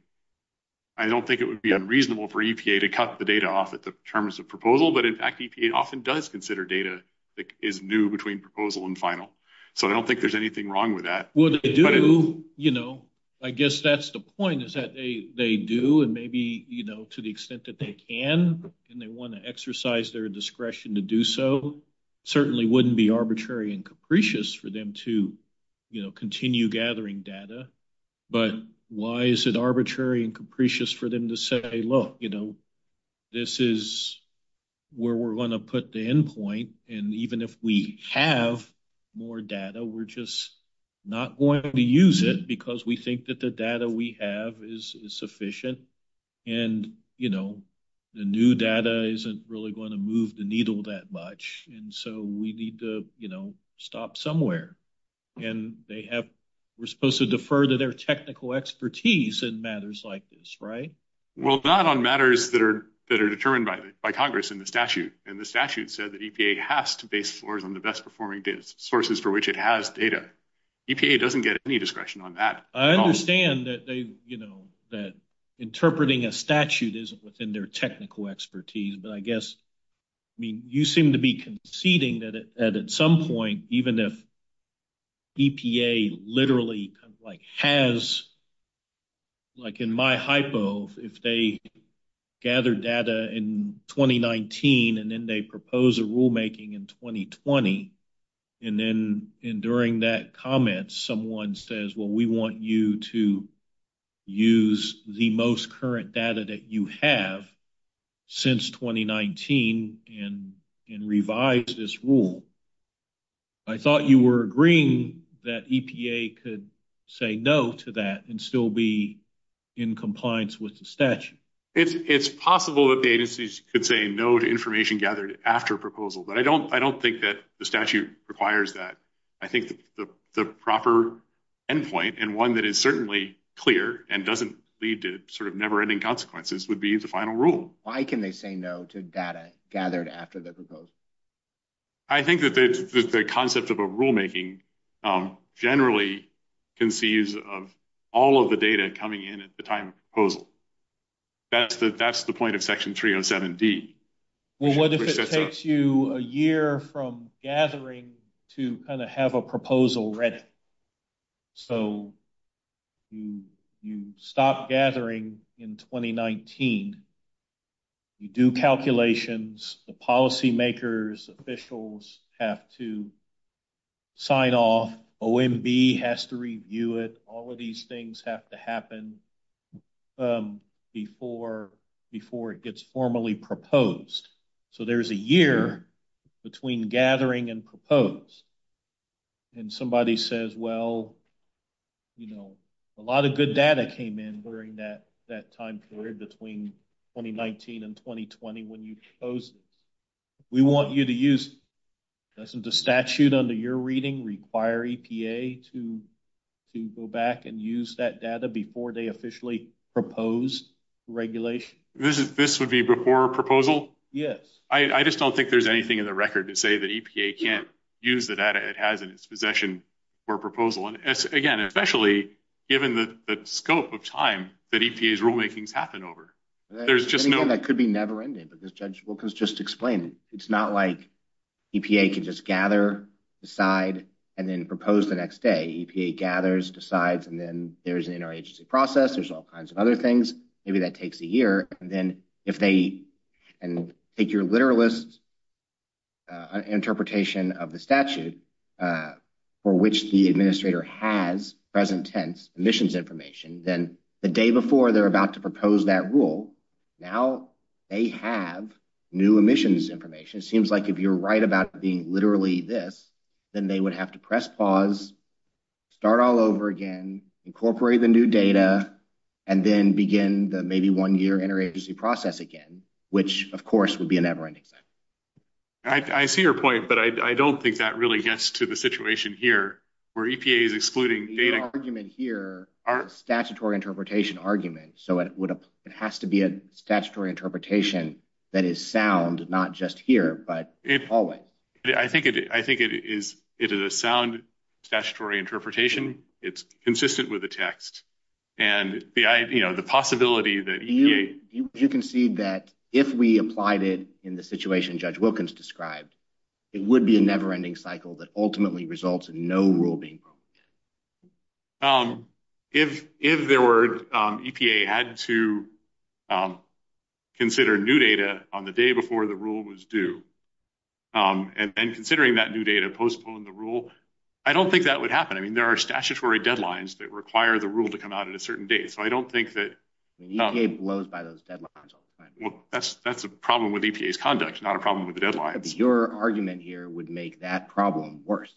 I don't think it would be unreasonable for E P A to cut the data off at the terms of proposal, but in fact, E P A often does consider data that is new between proposal and final. So I don't think there's anything wrong with that. Well, they do, it, you know, I guess that's the point, is that they, they do, and maybe, you know, to the extent that they can, and they want to exercise their discretion to do so, certainly wouldn't be arbitrary and capricious for them to, you know, continue gathering data. But why is it arbitrary and capricious for them to say, look, you know, this is where we're going to put the endpoint, and even if we have more data, we're just not going to use it because we think that the data we have is, is sufficient. And, you know, the new data isn't really going to move the needle that much. And so we need to, you know, stop somewhere. And they have, we're supposed to defer to their technical expertise in matters like this, right? Well, not on matters that are that are determined by the, by Congress in the statute. And the statute said that E P A has to base floors on the best performing data sources for which it has data. E P A doesn't get any discretion on that. I understand that they, you know, that interpreting a statute isn't within their technical expertise, but I guess, I mean, you seem to be conceding that it, that at some point, even if E P A literally kind of like has, like in my hypo, if they gather data in twenty nineteen and then they propose a rulemaking in twenty twenty, and then and during that comment, someone says, well, we want you to use the most current data that you have since twenty nineteen and, and revise this rule. I thought you were agreeing that E P A could say no to that and still be in compliance with the statute. It's it's possible that the agencies could say no to information gathered after proposal, but I don't I don't think that the statute requires that. I think the, the, the proper endpoint, and one that is certainly clear and doesn't lead to sort of never-ending consequences, would be the final rule. Why can they say no to data gathered after the proposal? I think that the, the, the concept of a rulemaking um, generally conceives of all of the data coming in at the time of proposal. That's the that's the point of Section three oh seven D. Well, what if it takes you a year from gathering to kind of have a proposal ready? So you you stop gathering in twenty nineteen. You do calculations. The policymakers, officials have to sign off. O M B has to review it. All of these things have to happen Um, before before it gets formally proposed. So there's a year between gathering and proposed. And somebody says, well, you know, a lot of good data came in during that, that time period between twenty nineteen and twenty twenty when you proposed this. we want you to use, doesn't the statute under your reading require E P A to to go back and use that data before they officially propose regulation? This is this would be before proposal? Yes. I, I just don't think there's anything in the record to say that E P A can't use the data it has in its possession for proposal. And as, again, especially given the, the scope of time that E P A's rulemakings happen over. There's just again, no... That could be never ending, because Judge Wilkins just explained. It's not like E P A can just gather, decide, and then propose the next day. E P A gathers, decides, and then there's an interagency process. There's all kinds of other things. Maybe that takes a year. And then if they, and take your literalist uh, interpretation of the statute, uh, for which the administrator has present tense emissions information, then the day before they're about to propose that rule, now they have new emissions information. It seems like if you're right about it being literally this, then they would have to press pause, start all over again, incorporate the new data, and then begin the maybe one year interagency process again, which of course would be a never ending cycle. I, I see your point, but I, I don't think that really gets to the situation here where E P A is excluding your data. Argument here are a statutory interpretation argument. So it would, it has to be a statutory interpretation that is sound, not just here, but it, always. I think it, I think it is, it is a sound statutory interpretation. It's consistent with the text. And the, you know, the possibility that E P A... You, you, you concede that if we applied it in the situation Judge Wilkins described, it would be a never-ending cycle that ultimately results in no rule being promulgated. Um, if if there were, um, E P A had to um, consider new data on the day before the rule was due, um, and then considering that new data postpone the rule, I don't think that would happen. I mean, there are statutory deadlines that require the rule to come out at a certain date. So I don't think that... I mean, E P A um, blows by those deadlines all the time. Well, that's that's a problem with E P A's conduct, not a problem with the deadlines. But your argument here would make that problem worse.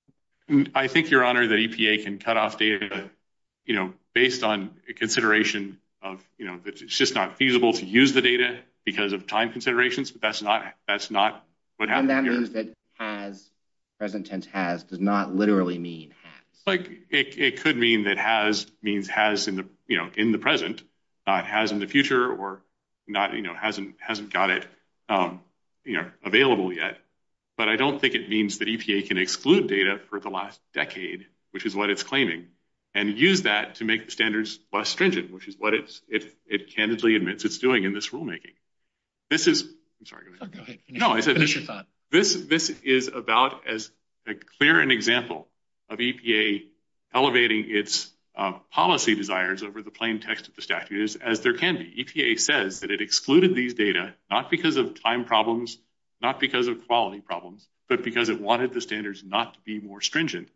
I think, Your Honor, that E P A can cut off data, you know, based on a consideration of, you know, that it's just not feasible to use the data because of time considerations, but that's not that's not what happened here. And that means that has, present tense has, does not literally mean has. Like, it, it could mean that has means has in the, you know, in the present, not has in the future, or not, you know, hasn't hasn't got it, um, you know, available yet. But I don't think it means that E P A can exclude data for the last decade, which is what it's claiming, and use that to make the standards less stringent, which is what it's it it candidly admits it's doing in this rulemaking. This is, I'm sorry, go ahead. Go ahead. No, I said finish your thought. This this is about as a clear an example of E P A elevating its uh, policy desires over the plain text of the statute as, as there can be. E P A says that it excluded these data not because of time problems, not because of quality problems, but because it wanted the standards not to be more stringent.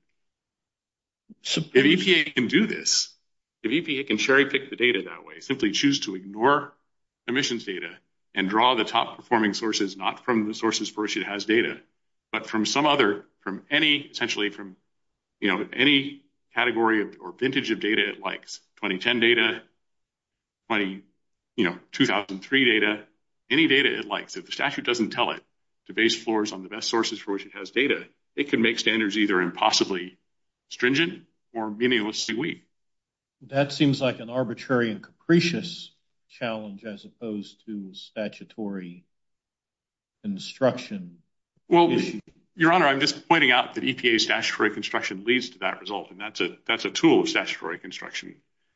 Suppose... If E P A can do this, if E P A can cherry pick the data that way, simply choose to ignore emissions data and draw the top performing sources, not from the sources for which it has data, but from some other, from any, essentially from, you know, any category of, or vintage of data it likes, twenty ten data, twenty, you know, two thousand three data, any data it likes. If the statute doesn't tell it to base floors on the best sources for which it has data, it can make standards either impossibly stringent or meaninglessly weak. That seems like an arbitrary and capricious challenge as opposed to statutory instruction well, issue. Your Honor, I'm just pointing out that E P A statutory construction leads to that result, and that's a that's a tool of statutory construction.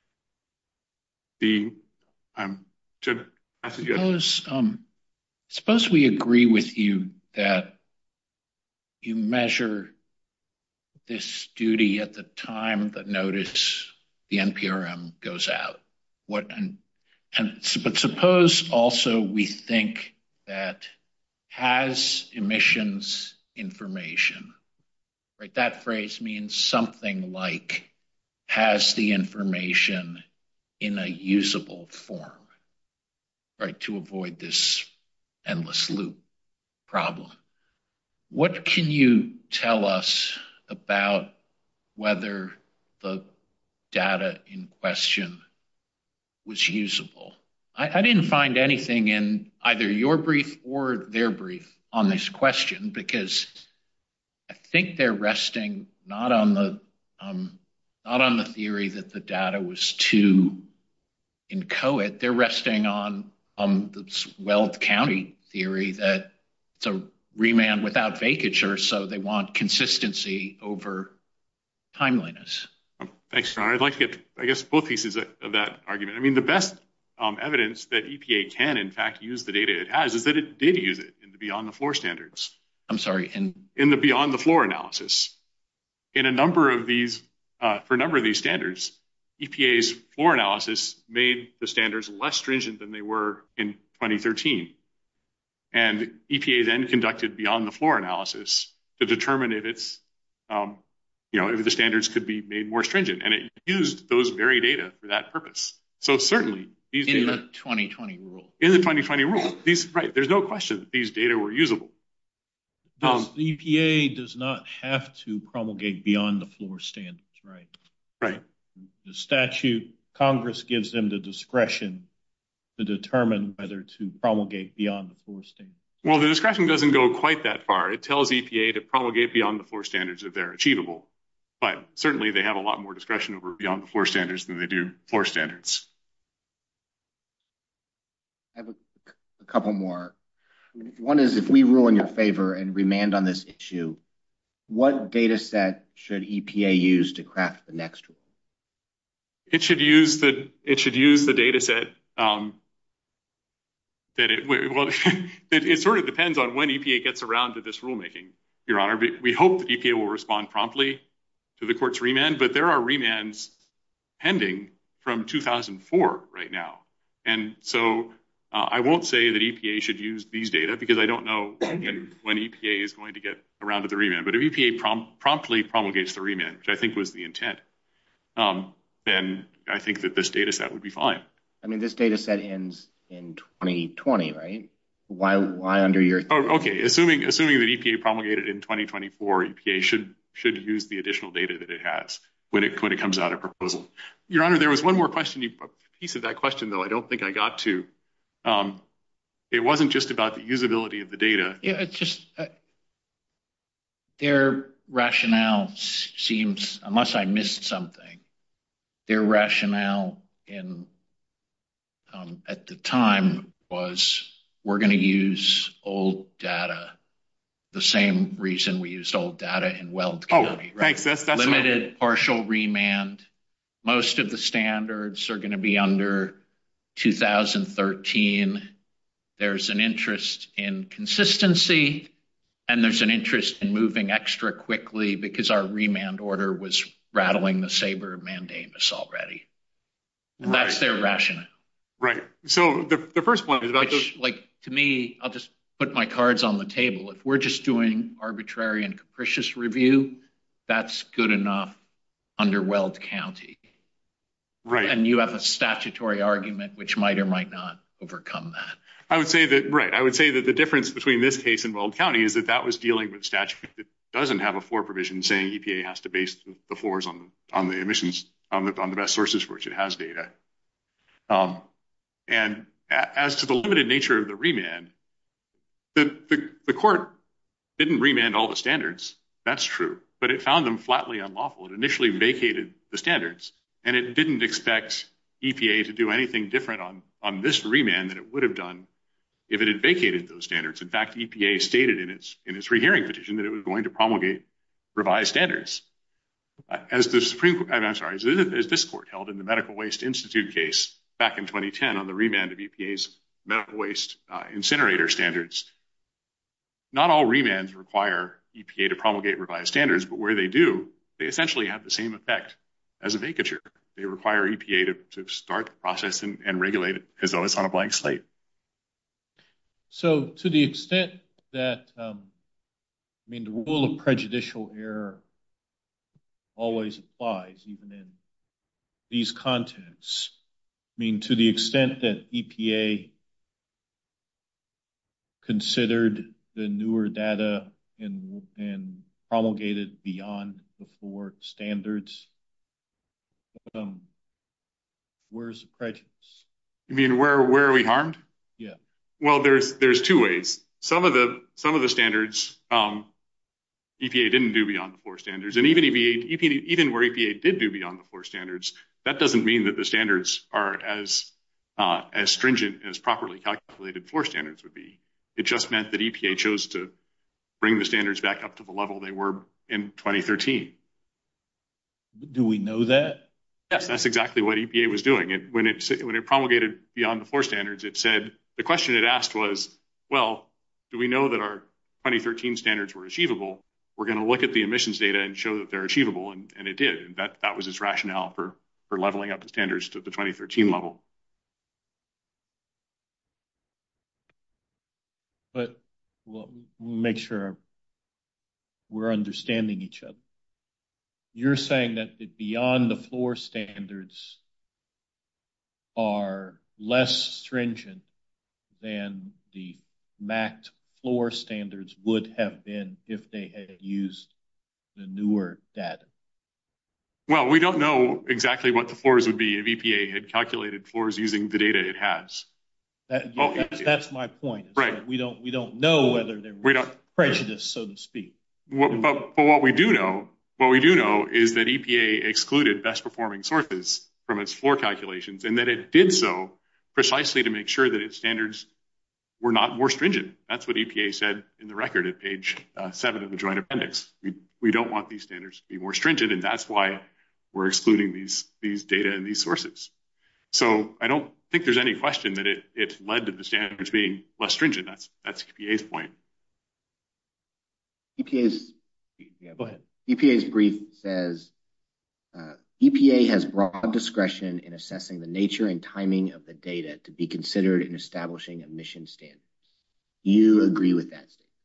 The um, to, suppose um, suppose we agree with you that you measure this duty at the time the notice, the N P R M goes out. What and and but suppose also we think that has emissions information, right? That phrase means something like has the information in a usable form, right? To avoid this endless loop problem. What can you tell us about whether the data in question was usable? I, I didn't find anything in either your brief or their brief on this question, because I think they're resting not on the um, not on the theory that the data was too inchoate. They're resting on um, the Weld County theory that it's a remand without vacature, so they want consistency over timeliness. Thanks, Ron. I'd like to get, I guess, both pieces of that argument. I mean, the best um, evidence that E P A can, in fact, use the data it has is that it did use it in the beyond the floor standards. I'm sorry, in in the beyond the floor analysis. In a number of these, uh, for a number of these standards, E P A's floor analysis made the standards less stringent than they were in twenty thirteen. And E P A then conducted beyond the floor analysis to determine if it's, um, you know, if the standards could be made more stringent. And it used those very data for that purpose. So certainly these in data, the twenty twenty rule. In the twenty twenty rule, these right. There's no question that these data were usable. Does, um, the E P A does not have to promulgate beyond the floor standards, right? Right. The statute, Congress gives them the discretion to determine whether to promulgate beyond the floor standards. Well, the discretion doesn't go quite that far. It tells E P A to promulgate beyond the floor standards if they're achievable. But certainly they have a lot more discretion over beyond the floor standards than they do floor standards. I have a, a couple more. One is, if we rule in your favor and remand on this issue, what data set should E P A use to craft the next rule? It should use the it should use the data set um, that it well it, it sort of depends on when E P A gets around to this rulemaking, Your Honor. We hope that E P A will respond promptly to the court's remand, but there are remands pending from two thousand four right now, and so. Uh, I won't say that E P A should use these data because I don't know when, when E P A is going to get around to the remand. But if E P A prom- promptly promulgates the remand, which I think was the intent, um, then I think that this data set would be fine. I mean, this data set ends in twenty twenty, right? Why why under your theory? Oh, okay. Assuming assuming that E P A promulgated in twenty twenty-four, E P A should should use the additional data that it has when it when it comes out of proposal. Your Honor, there was one more question, a piece of that question, though, I don't think I got to. Um, it wasn't just about the usability of the data. Yeah, it's just uh, their rationale seems, unless I missed something, their rationale in um, at the time was we're going to use old data, the same reason we used old data in Weld County. Oh, right? Thanks. That's that's limited partial remand. Most of the standards are going to be under two thousand thirteen, there's an interest in consistency, and there's an interest in moving extra quickly because our remand order was rattling the saber mandamus already. And right. That's their rationale. Right. So the, the first point is about Which, those... like, to me, I'll just put my cards on the table. If we're just doing arbitrary and capricious review, that's good enough under Weld County. Right. And you have a statutory argument which might or might not overcome that. I would say that, right. I would say that the difference between this case and Weld County is that that was dealing with a statute that doesn't have a floor provision saying E P A has to base the floors on the, on the emissions, on the, on the best sources for which it has data. Um, and a, as to the limited nature of the remand, the, the, the court didn't remand all the standards. That's true. But it found them flatly unlawful. It initially vacated the standards. And it didn't expect E P A to do anything different on, on this remand than it would have done if it had vacated those standards. In fact, E P A stated in its in its rehearing petition that it was going to promulgate revised standards. As the Supreme, I'm sorry, as, as this court held in the Medical Waste Institute case back in twenty ten on the remand of E P A's medical waste uh, incinerator standards, not all remands require E P A to promulgate revised standards, but where they do, they essentially have the same effect as a vacature. They require E P A to, to start the process and, and regulate it as though it's on a blank slate. So to the extent that, um, I mean, the rule of prejudicial error always applies, even in these contexts. I mean, to the extent that E P A considered the newer data and, and promulgated beyond the floor standards, Um, where's the prejudice? You mean where where are we harmed? Yeah. Well, there's there's two ways. some of the some of the standards um, E P A didn't do beyond the floor standards, and even E P A, even where E P A did do beyond the floor standards, that doesn't mean that the standards are as uh, as stringent as properly calculated floor standards would be. It just meant that E P A chose to bring the standards back up to the level they were in twenty thirteen. Do we know that? Yes, that's exactly what E P A was doing. It, when it when it promulgated beyond the floor standards, it said the question it asked was, well, do we know that our twenty thirteen standards were achievable? We're going to look at the emissions data and show that they're achievable, and, and it did. And that, that was its rationale for, for leveling up the standards to the twenty thirteen level. But we'll, we'll make sure we're understanding each other. You're saying that the beyond the floor standards are less stringent than the M A C T floor standards would have been if they had used the newer data? Well, we don't know exactly what the floors would be if E P A had calculated floors using the data it has. That, yeah, oh, that's, that's my point. Right. We don't we don't know whether there was prejudice, so to speak. What, but, but what we do know, what we do know is that E P A excluded best performing sources from its floor calculations, and that it did so precisely to make sure that its standards were not more stringent. That's what E P A said in the record at page uh, seven of the joint appendix. We we don't want these standards to be more stringent, and that's why we're excluding these these data and these sources. So I don't think there's any question that it it led to the standards being less stringent. That's that's E P A's point. E P A's yeah, go ahead. E P A's brief says uh, E P A has broad discretion in assessing the nature and timing of the data to be considered in establishing emission standards. Do you agree with that statement?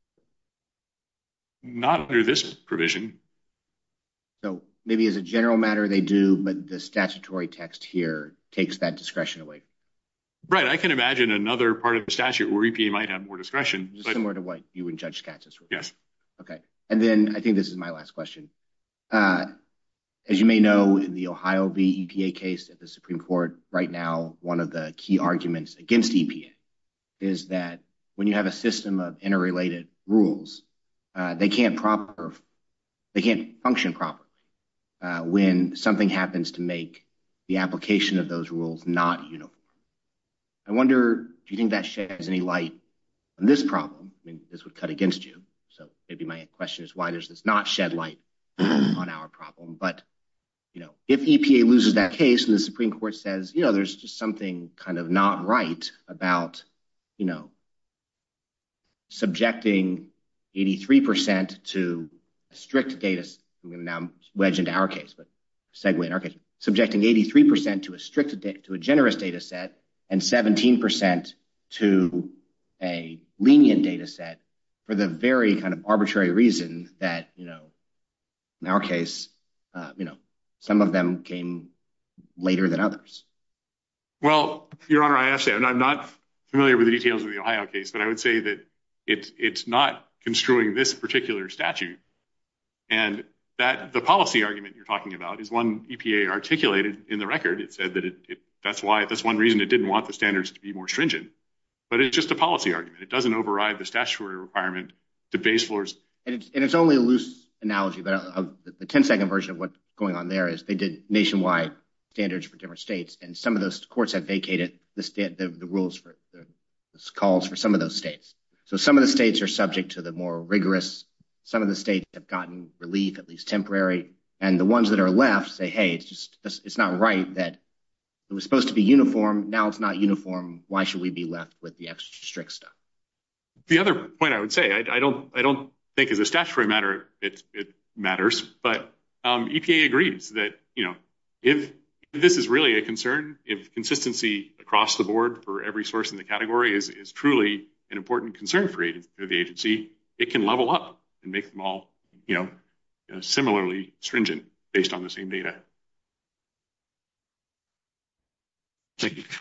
Not under this provision. So maybe as a general matter they do, but the statutory text here takes that discretion away. Right. I can imagine another part of the statute where E P A might have more discretion. But similar to what you and Judge Katsas were. Yes. Okay. And then I think this is my last question. Uh, as you may know, in the Ohio v. E P A case at the Supreme Court right now, one of the key arguments against E P A is that when you have a system of interrelated rules, uh, they can't proper, they can't function properly uh, when something happens to make the application of those rules not uniform. I wonder, do you think that sheds any light on this problem? I mean, this would cut against you. So maybe my question is, why does this not shed light on our problem? But, you know, if E P A loses that case and the Supreme Court says, you know, there's just something kind of not right about, you know, subjecting eighty-three percent to strict data. I'm going to now wedge into our case, but segue in our case, subjecting eighty-three percent to a strict, to a generous data set and seventeen percent to a lenient data set for the very kind of arbitrary reason that, you know, in our case, uh, you know, some of them came later than others. Well, Your Honor, I actually, I'm not familiar with the details of the Ohio case, but I would say that it, it's not construing this particular statute. And that the policy argument you're talking about is one E P A articulated in the record. It said that it, it that's why that's one reason it didn't want the standards to be more stringent. But it's just a policy argument. It doesn't override the statutory requirement to base floors. And it's, and it's only a loose analogy, but uh, the ten second version of what's going on there is they did nationwide standards for different states, and some of those courts have vacated the, sta- the, the rules for the, the calls for some of those states. So some of the states are subject to the more rigorous. Some of the states have gotten relief, at least temporary, and the ones that are left say, hey, it's just it's not right that it was supposed to be uniform. Now it's not uniform. Why should we be left with the extra strict stuff? The other point I would say, I, I don't, I don't think as a statutory matter it, it matters, but um, E P A agrees that, you know, if, if this is really a concern, if consistency across the board for every source in the category is is truly an important concern for, for the agency, it can level up and make them all, you know, you know, similarly stringent based on the same data. Thank you.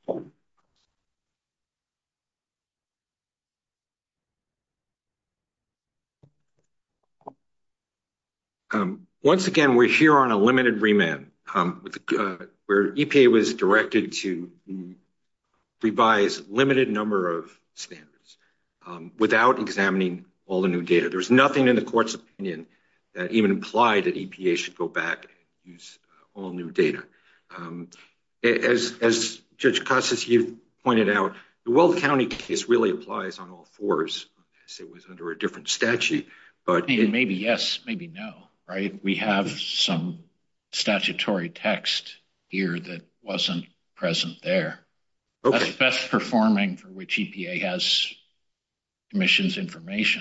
Um, once again, we're here on a limited remand um, with, uh, where E P A was directed to revise limited number of standards. um, without examining all the new data. There's nothing in the court's opinion that even implied that E P A should go back and use uh, all new data. Um, as, as Judge Casas, you pointed out, the Weld County case really applies on all fours, as it was under a different statute. But I mean, it, maybe yes, maybe no, right? We have some statutory text here that wasn't present there. okay. That's best performing for which E P A has emissions information.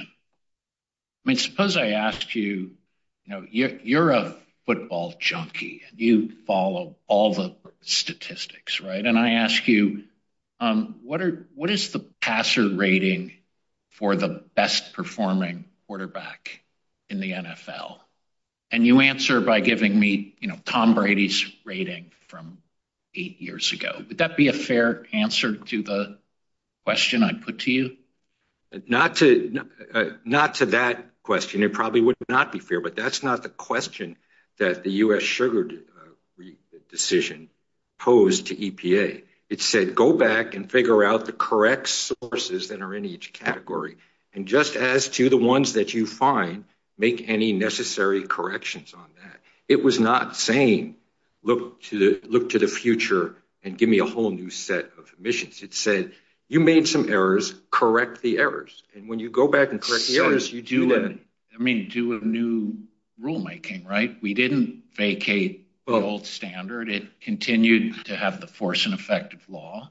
I mean, suppose I asked you, you know, you're, you're a football junkie and you follow all the statistics, right? And I ask you, um, what are what is the passer rating for the best performing quarterback in the N F L? And you answer by giving me, you know, Tom Brady's rating from eight years ago. Would that be a fair answer to the question I put to you? Not to uh, not to that question. It probably would not be fair, but that's not the question that the U S Sugar uh, decision posed to E P A. It said, go back and figure out the correct sources that are in each category. And just as to the ones that you find, make any necessary corrections on that. It was not saying, look to the look to the future and give me a whole new set of emissions. It said, you made some errors, correct the errors. And when you go back and correct the so errors, you do, do that. A, I mean, do a new rulemaking, right? We didn't vacate well, the old standard. It continued to have the force and effect of law.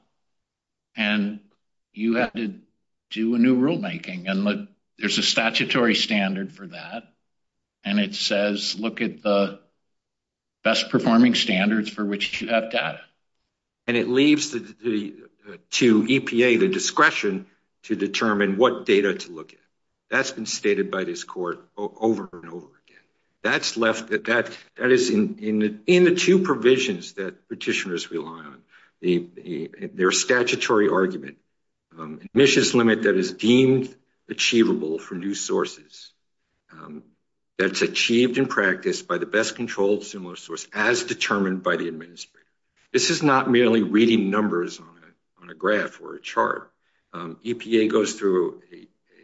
And you had to do a new rulemaking. And look, there's a statutory standard for that. And it says, look at the best performing standards for which you have data. And it leaves the, the, uh, to E P A the discretion to determine what data to look at. That's been stated by this court o- over and over again. That's left, that that, that is in, in, the, in the two provisions that petitioners rely on. The, the, their statutory argument, um, emissions limit that is deemed achievable for new sources, um, that's achieved in practice by the best controlled similar source as determined by the administrator. This is not merely reading numbers on a, on a graph or a chart. Um, E P A goes through a,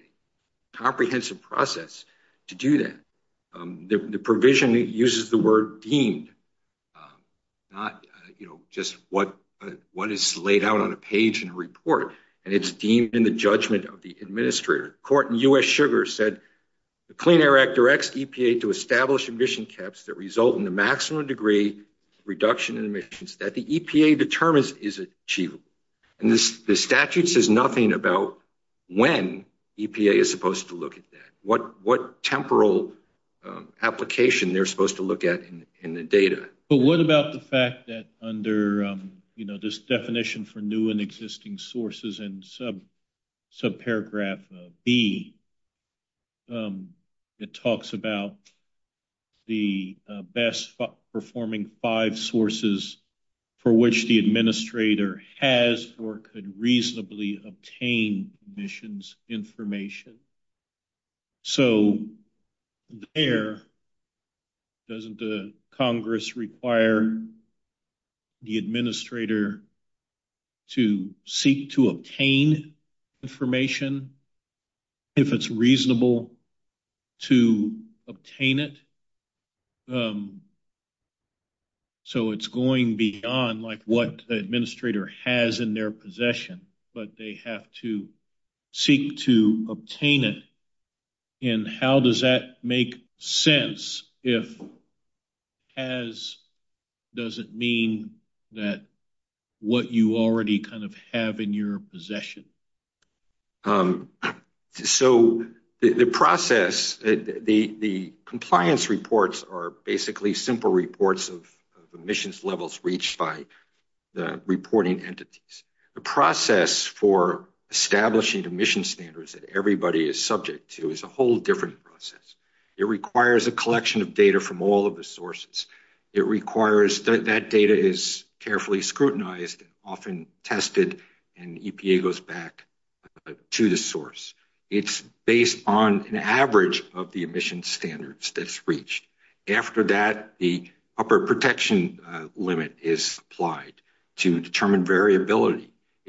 a comprehensive process to do that. Um, the, the provision uses the word deemed, um, not uh, you know just what uh, what is laid out on a page in a report, and it's deemed in the judgment of the administrator. Court in U S Sugar said the Clean Air Act directs E P A to establish emission caps that result in the maximum degree of reduction in emissions that the E P A determines is achievable. And this, the statute says nothing about when E P A is supposed to look at that, what what temporal um, application they're supposed to look at in, in the data. But what about the fact that under um, you know this definition for new and existing sources and sub subparagraph uh, B, um, it talks about the uh, best f- performing five sources for which the administrator has or could reasonably obtain emissions information. So there, doesn't the Congress require the administrator to seek to obtain information if it's reasonable to obtain it? Um, So it's going beyond like what the administrator has in their possession, but they have to seek to obtain it. And how does that make sense if has doesn't mean that what you already kind of have in your possession? Um, so the, the process, the, the compliance reports are basically simple reports of emissions levels reached by the reporting entities. The process for establishing emission standards that everybody is subject to is a whole different process. It requires a collection of data from all of the sources. It requires that that data is carefully scrutinized and often tested, and E P A goes back uh, to the source. It's based on an average of the emission standards that's reached. After that, the upper protection uh, limit is applied to determine variability.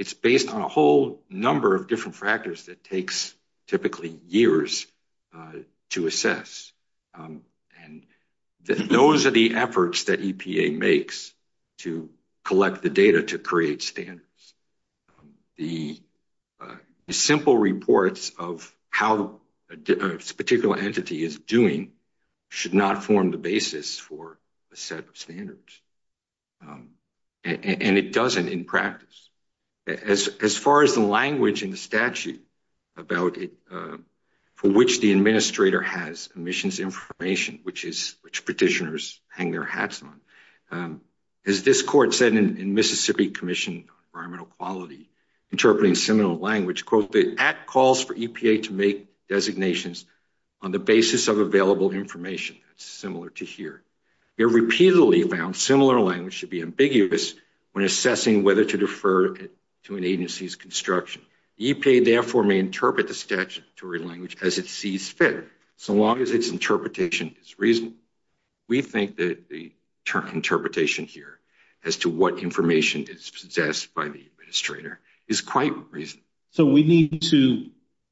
it's based on a whole number of different factors that takes typically years uh, to assess. Um, and th- those are the efforts that E P A makes to collect the data to create standards. Um, the, uh, the simple reports of how a, a particular entity is doing should not form the basis for a set of standards. Um, and, and it doesn't in practice. As, as far as the language in the statute about it, uh, for which the administrator has emissions information, which is which petitioners hang their hats on. Um, as this court said in, in Mississippi Commission on Environmental Quality, interpreting similar language, quote, the Act calls for E P A to make designations on the basis of available information. That's similar to here. We have repeatedly found similar language should be ambiguous when assessing whether to defer to an agency's construction. The E P A therefore may interpret the statutory language as it sees fit, so long as its interpretation is reasonable. We think that the term interpretation here as to what information is possessed by the administrator is quite reasonable. So we need to,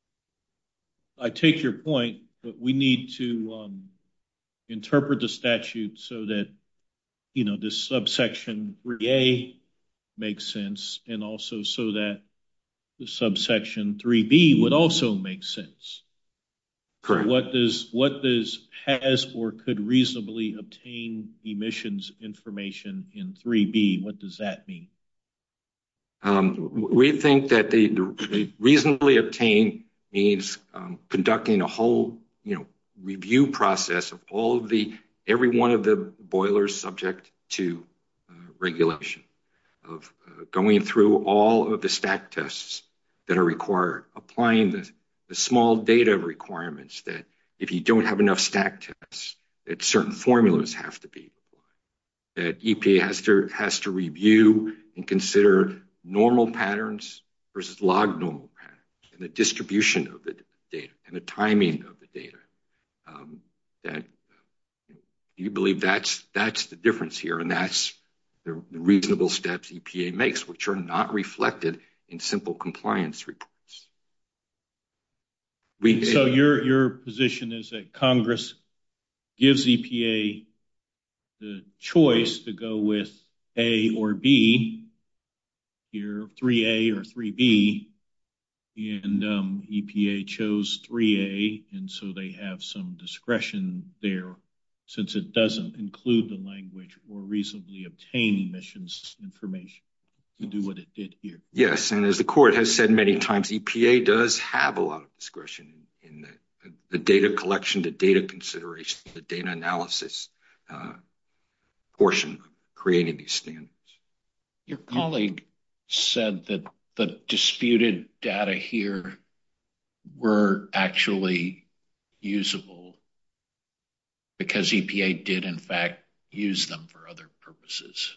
I take your point, but we need to um, interpret the statute so that, you know, this subsection three A makes sense, and also so that the subsection three B would also make sense. Correct. So what does what does has or could reasonably obtain emissions information in three B? What does that mean? Um, we think that the, the reasonably obtain means um, conducting a whole, you know, review process of all of the every one of the boilers subject to uh, regulation, of uh, going through all of the stack tests that are required, applying the, the small data requirements that if you don't have enough stack tests, that certain formulas have to be applied, that E P A has to has to review and consider normal patterns versus log normal patterns, and the distribution of the data and the timing of the data. Um, that you believe that's that's the difference here, and that's the, the reasonable steps E P A makes, which are not reflected in simple compliance reports. We, so it, your your position is that Congress gives E P A the choice to go with A or B, here three A or three B, and um, E P A chose three A, and so they have some discretion there, since it doesn't include the language or reasonably obtain emissions information to do what it did here. Yes, and as the court has said many times, E P A does have a lot of discretion in, in the, the data collection, the data consideration, the data analysis uh, portion of creating these standards. Your colleague said that the disputed data here were actually usable because E P A did, in fact, use them for other purposes.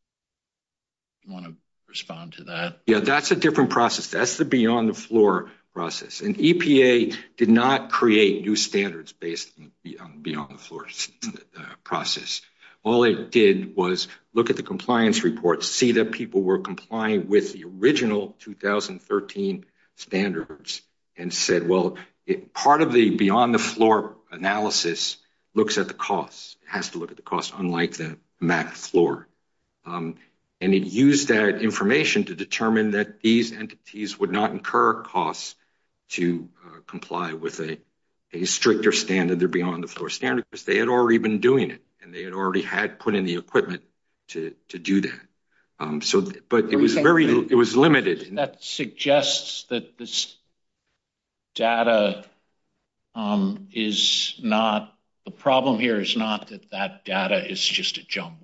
You want to respond to that? Yeah, that's a different process. That's the beyond the floor process. And E P A did not create new standards based on beyond the floor uh, process. All it did was look at the compliance reports, see that people were complying with the original two thousand thirteen standards, and said, well, it, part of the beyond the floor analysis looks at the costs. It has to look at the costs, unlike the M A C floor. Um, and it used that information to determine that these entities would not incur costs to uh, comply with a, a stricter standard, their beyond the floor standard, because they had already been doing it, and they had already had put in the equipment to, to do that. Um, so, but it was very, it was limited. That suggests that this data um, is not, the problem here is not that that data is just a jumble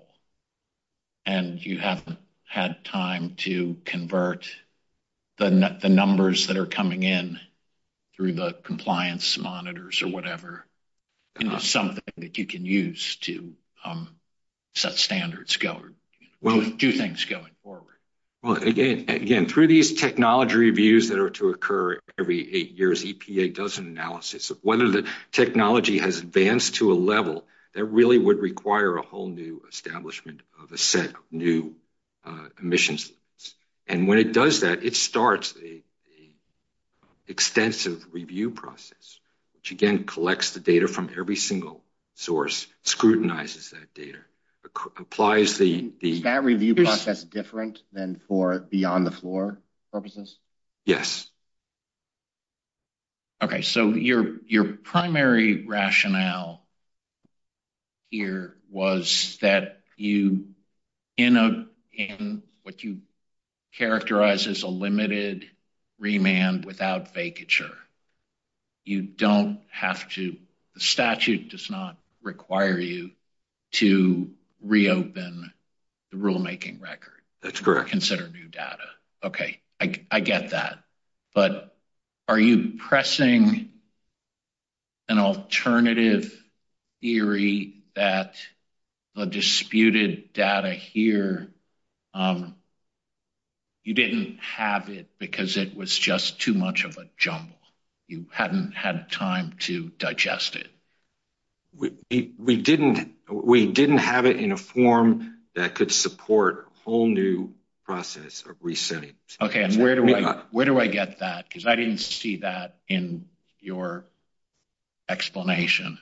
and you haven't had time to convert the, the numbers that are coming in through the compliance monitors or whatever into uh, something that you can use to um, set standards going, well, do, do things going forward. Well, again, again, through these technology reviews that are to occur every eight years, E P A does an analysis of whether the technology has advanced to a level that really would require a whole new establishment of a set of new uh, emissions limits. And when it does that, it starts a, a extensive review process, which again collects the data from every single source, scrutinizes that data, ac- applies the... the Is that review process different than for beyond the floor purposes? Yes. Okay, so your your primary rationale here was that you, in a in what you characterize as a limited remand without vacature, you don't have to, the statute does not require you to reopen the rulemaking record. That's correct. Consider new data. Okay, I, I get that. But are you pressing an alternative theory that the disputed data here, um, you didn't have it because it was just too much of a jumble? You hadn't had time to digest it. We, we, we didn't we didn't have it in a form that could support a whole new process of resetting. Okay, and where do I where do I get that? Because I didn't see that in your explanation.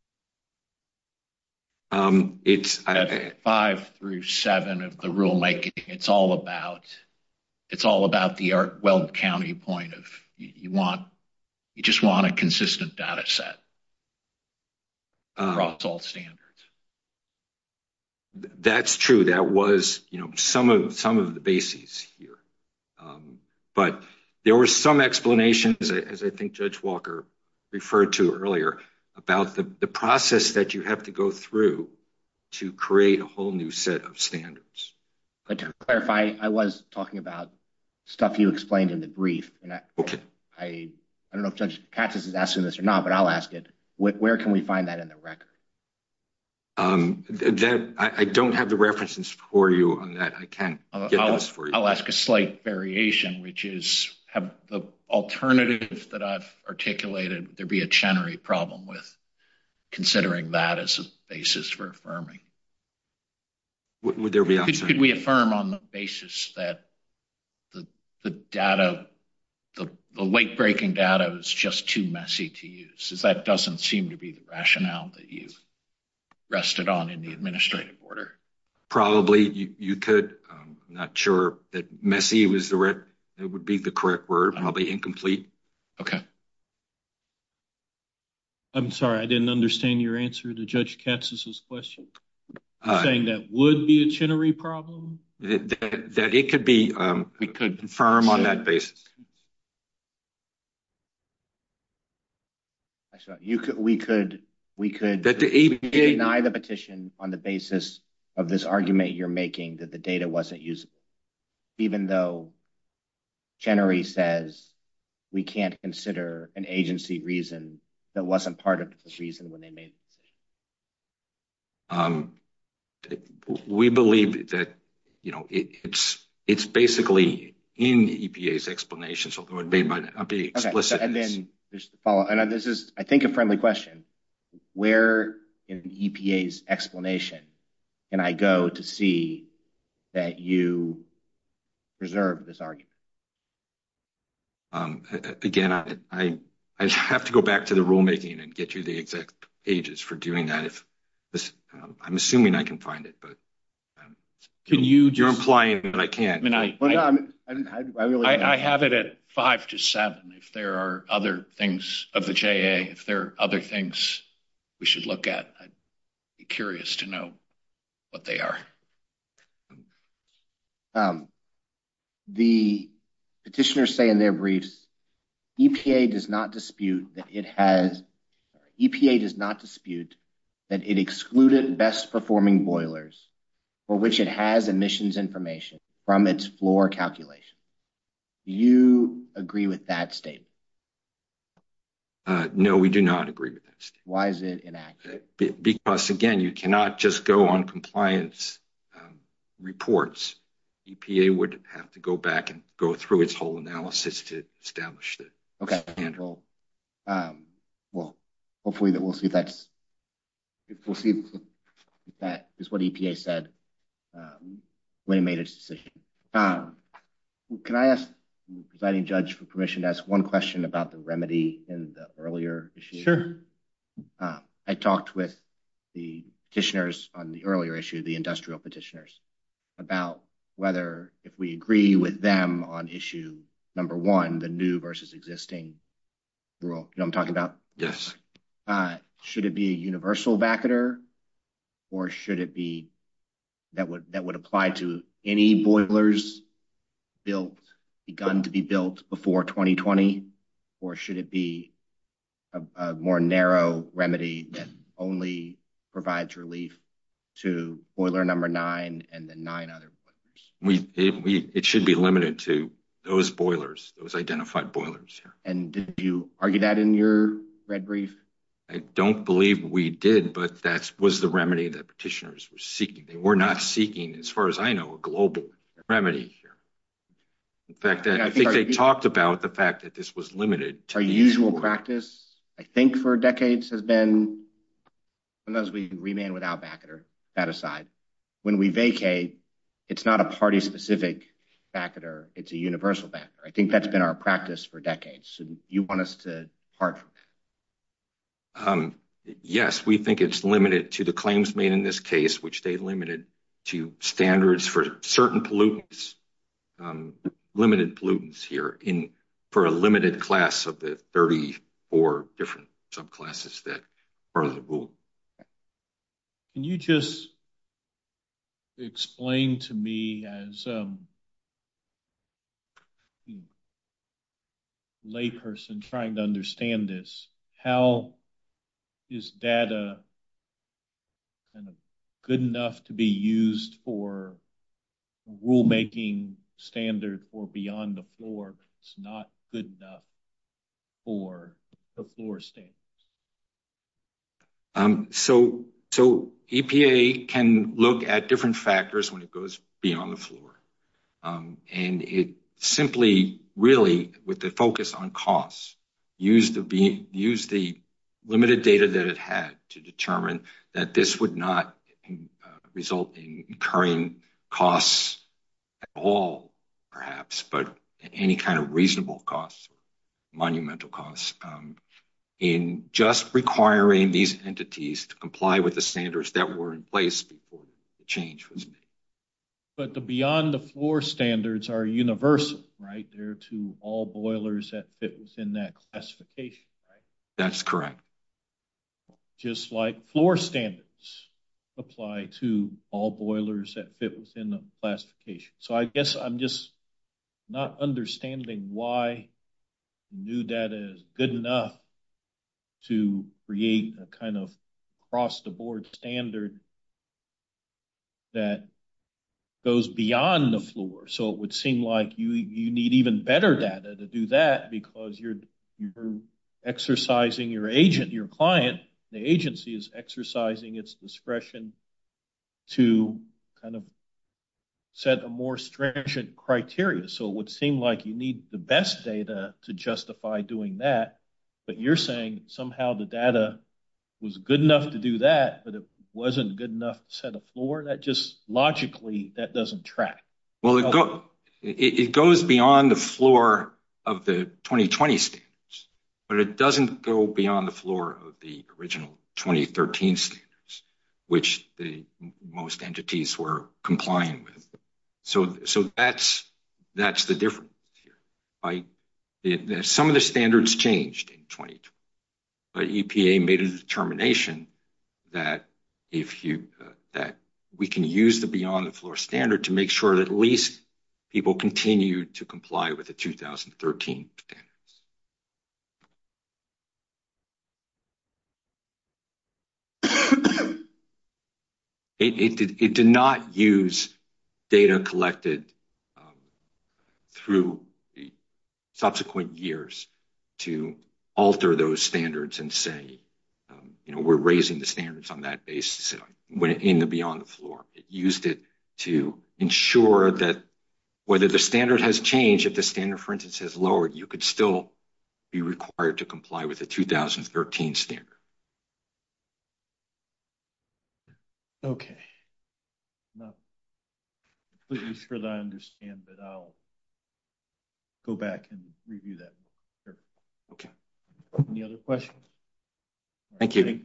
Um, it's I, five through seven of the rulemaking. It's all about it's all about the Weld County point of you, you want you just want a consistent data set across um, all standards. That's true. That was, you know, some of some of the bases here, um, but there were some explanations, as I think Judge Walker referred to earlier, about the, the process that you have to go through to create a whole new set of standards. But to clarify, I was talking about stuff you explained in the brief, and I, okay. I, I don't know if Judge Katsas is asking this or not, but I'll ask it. Where, where can we find that in the record? Um, that I, I don't have the references for you on that. I can't get I'll, those for you. I'll ask a slight variation, which is have the alternative that I've articulated, would there be a Chenery problem with considering that as a basis for affirming? Would, would there be? Could, could we affirm on the basis that the the data, the, the late breaking data is just too messy to use? As that doesn't seem to be the rationale that you rested on in the administrative order. Probably you, you could. Um, I'm not sure that messy was the right, it would be the correct word, probably incomplete. Okay. I'm sorry, I didn't understand your answer to Judge Katsas's question. You're Uh, saying that would be a Chenery problem? That, that, that it could be um, we could confirm on that basis. You could, we could, we could that the A B A deny the petition on the basis of this argument you're making that the data wasn't usable, even though Chenery says we can't consider an agency reason that wasn't part of the reason when they made the decision. Um, we believe that, you know, it, it's it's basically in E P A's explanations, although it may not be explicit. Okay, so, and then there's the follow, and this is, I think, a friendly question. Where in E P A's explanation can I go to see that you preserve this argument? Um, again, I, I I have to go back to the rulemaking and get you the exact pages for doing that. If this, um, I'm assuming I can find it, but um, can you? You're just, implying that I can't. I mean, I well, I, no, I'm, I'm, I, really I, I have it at five to seven. If there are other things of the J A, if there are other things we should look at, I'd be curious to know what they are. Um, the petitioners say in their briefs, E P A does not dispute that it has, E P A does not dispute that it excluded best performing boilers for which it has emissions information from its floor calculation. Do you agree with that statement? Uh, no, we do not agree with that statement. Why is it inaccurate? Be- because, again, you cannot just go on compliance um, reports. E P A would have to go back and go through its whole analysis to establish that. Okay. Standard. Well, um, well, hopefully that we'll see if that's, if we'll see if that is what E P A said um, when it made its decision. Um, Can I ask the presiding judge for permission to ask one question about the remedy in the earlier issue? Sure. Uh, I talked with the petitioners on the earlier issue, the industrial petitioners, about whether if we agree with them on issue number one, the new versus existing rule, you know what I'm talking about? Yes. Uh, should it be a universal vacatur, or should it be that would that would apply to any boilers built, begun to be built before twenty twenty, or should it be a, a more narrow remedy that only provides relief to boiler number nine and the nine other boilers? We it, we it should be limited to those boilers, those identified boilers here. And did you argue that in your red brief? I don't believe we did, but that was the remedy that petitioners were seeking. They were not seeking, as far as I know, a global remedy here. In fact, I, I think, think they talked about the fact that this was limited to our usual practice. I think for decades has been, sometimes we remand without vacatur, that aside. When we vacate, it's not a party-specific vacatur, it's a universal vacatur. I think that's been our practice for decades. So you want us to depart from that? Um, yes, we think it's limited to the claims made in this case, which they limited to standards for certain pollutants, um, limited pollutants here in for a limited class of the thirty-four different subclasses that are the rule. Can you just explain to me as um, a layperson trying to understand this, how is data kind of good enough to be used for rulemaking standard for beyond the floor, but it's not good enough for the floor standards? Um, so, so E P A can look at different factors when it goes beyond the floor. Um, and it simply really, with the focus on costs, use the, be, use the limited data that it had to determine that this would not uh, result in incurring costs at all, perhaps, but any kind of reasonable costs, monumental costs, um, in just requiring these entities to comply with the standards that were in place before the change was made. But the beyond the floor standards are universal, right? They're to all boilers that fit within that classification, right? That's correct. Just like floor standards apply to all boilers that fit within the classification. So I guess I'm just not understanding why new data is good enough to create a kind of across-the-board standard that goes beyond the floor. So it would seem like you you need even better data to do that, because you're you're exercising your agent, your client, the agency is exercising its discretion to kind of set a more stringent criteria. So it would seem like you need the best data to justify doing that. But you're saying somehow the data was good enough to do that, but it wasn't good enough to set a floor. That just logically, that doesn't track. Well, it, go, it, it goes beyond the floor of the twenty twenty standards, but it doesn't go beyond the floor of the original twenty thirteen standards, which the most entities were complying with. So, so that's that's the difference here. I, it, some of the standards changed in twenty twenty, but E P A made a determination that if you uh, that we can use the beyond the floor standard to make sure that at least people continue to comply with the two thousand thirteen standards. It, it, did, it did not use data collected um, through the subsequent years to alter those standards and say, um, you know, we're raising the standards on that basis when in the beyond the floor. It used it to ensure that whether the standard has changed, if the standard, for instance, has lowered, you could still be required to comply with the two thousand thirteen standard. Okay. Not completely sure that I understand, but I'll go back and review that. Okay. Any other questions? Thank you.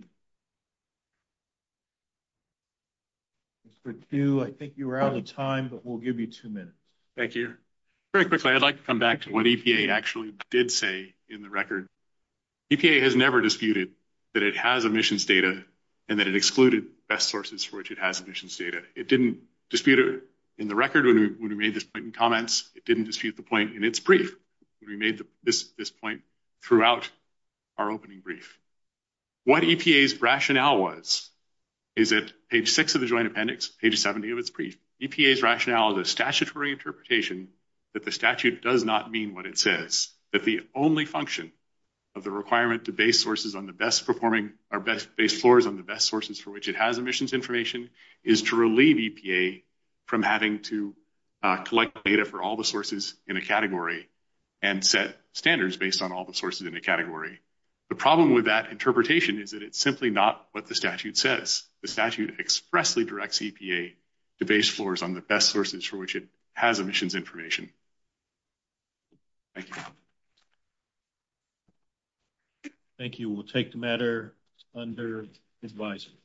Mister Q, I think you were out of time, but we'll give you two minutes. Thank you. Very quickly, I'd like to come back to what E P A actually did say in the record. E P A has never disputed that it has emissions data and that it excluded best sources for which it has emissions data. It didn't dispute it in the record when we, when we made this point in comments. It didn't dispute the point in its brief when we made the, this, this point throughout our opening brief. What E P A's rationale was is at page six of the joint appendix, page seventy of its brief. E P A's rationale is a statutory interpretation that the statute does not mean what it says, that the only function of the requirement to base sources on the best performing or best base floors on the best sources for which it has emissions information is to relieve E P A from having to uh, collect data for all the sources in a category and set standards based on all the sources in a category. The problem with that interpretation is that it's simply not what the statute says. The statute expressly directs E P A to base floors on the best sources for which it has emissions information. Thank you. Thank you. We'll take the matter under advisement.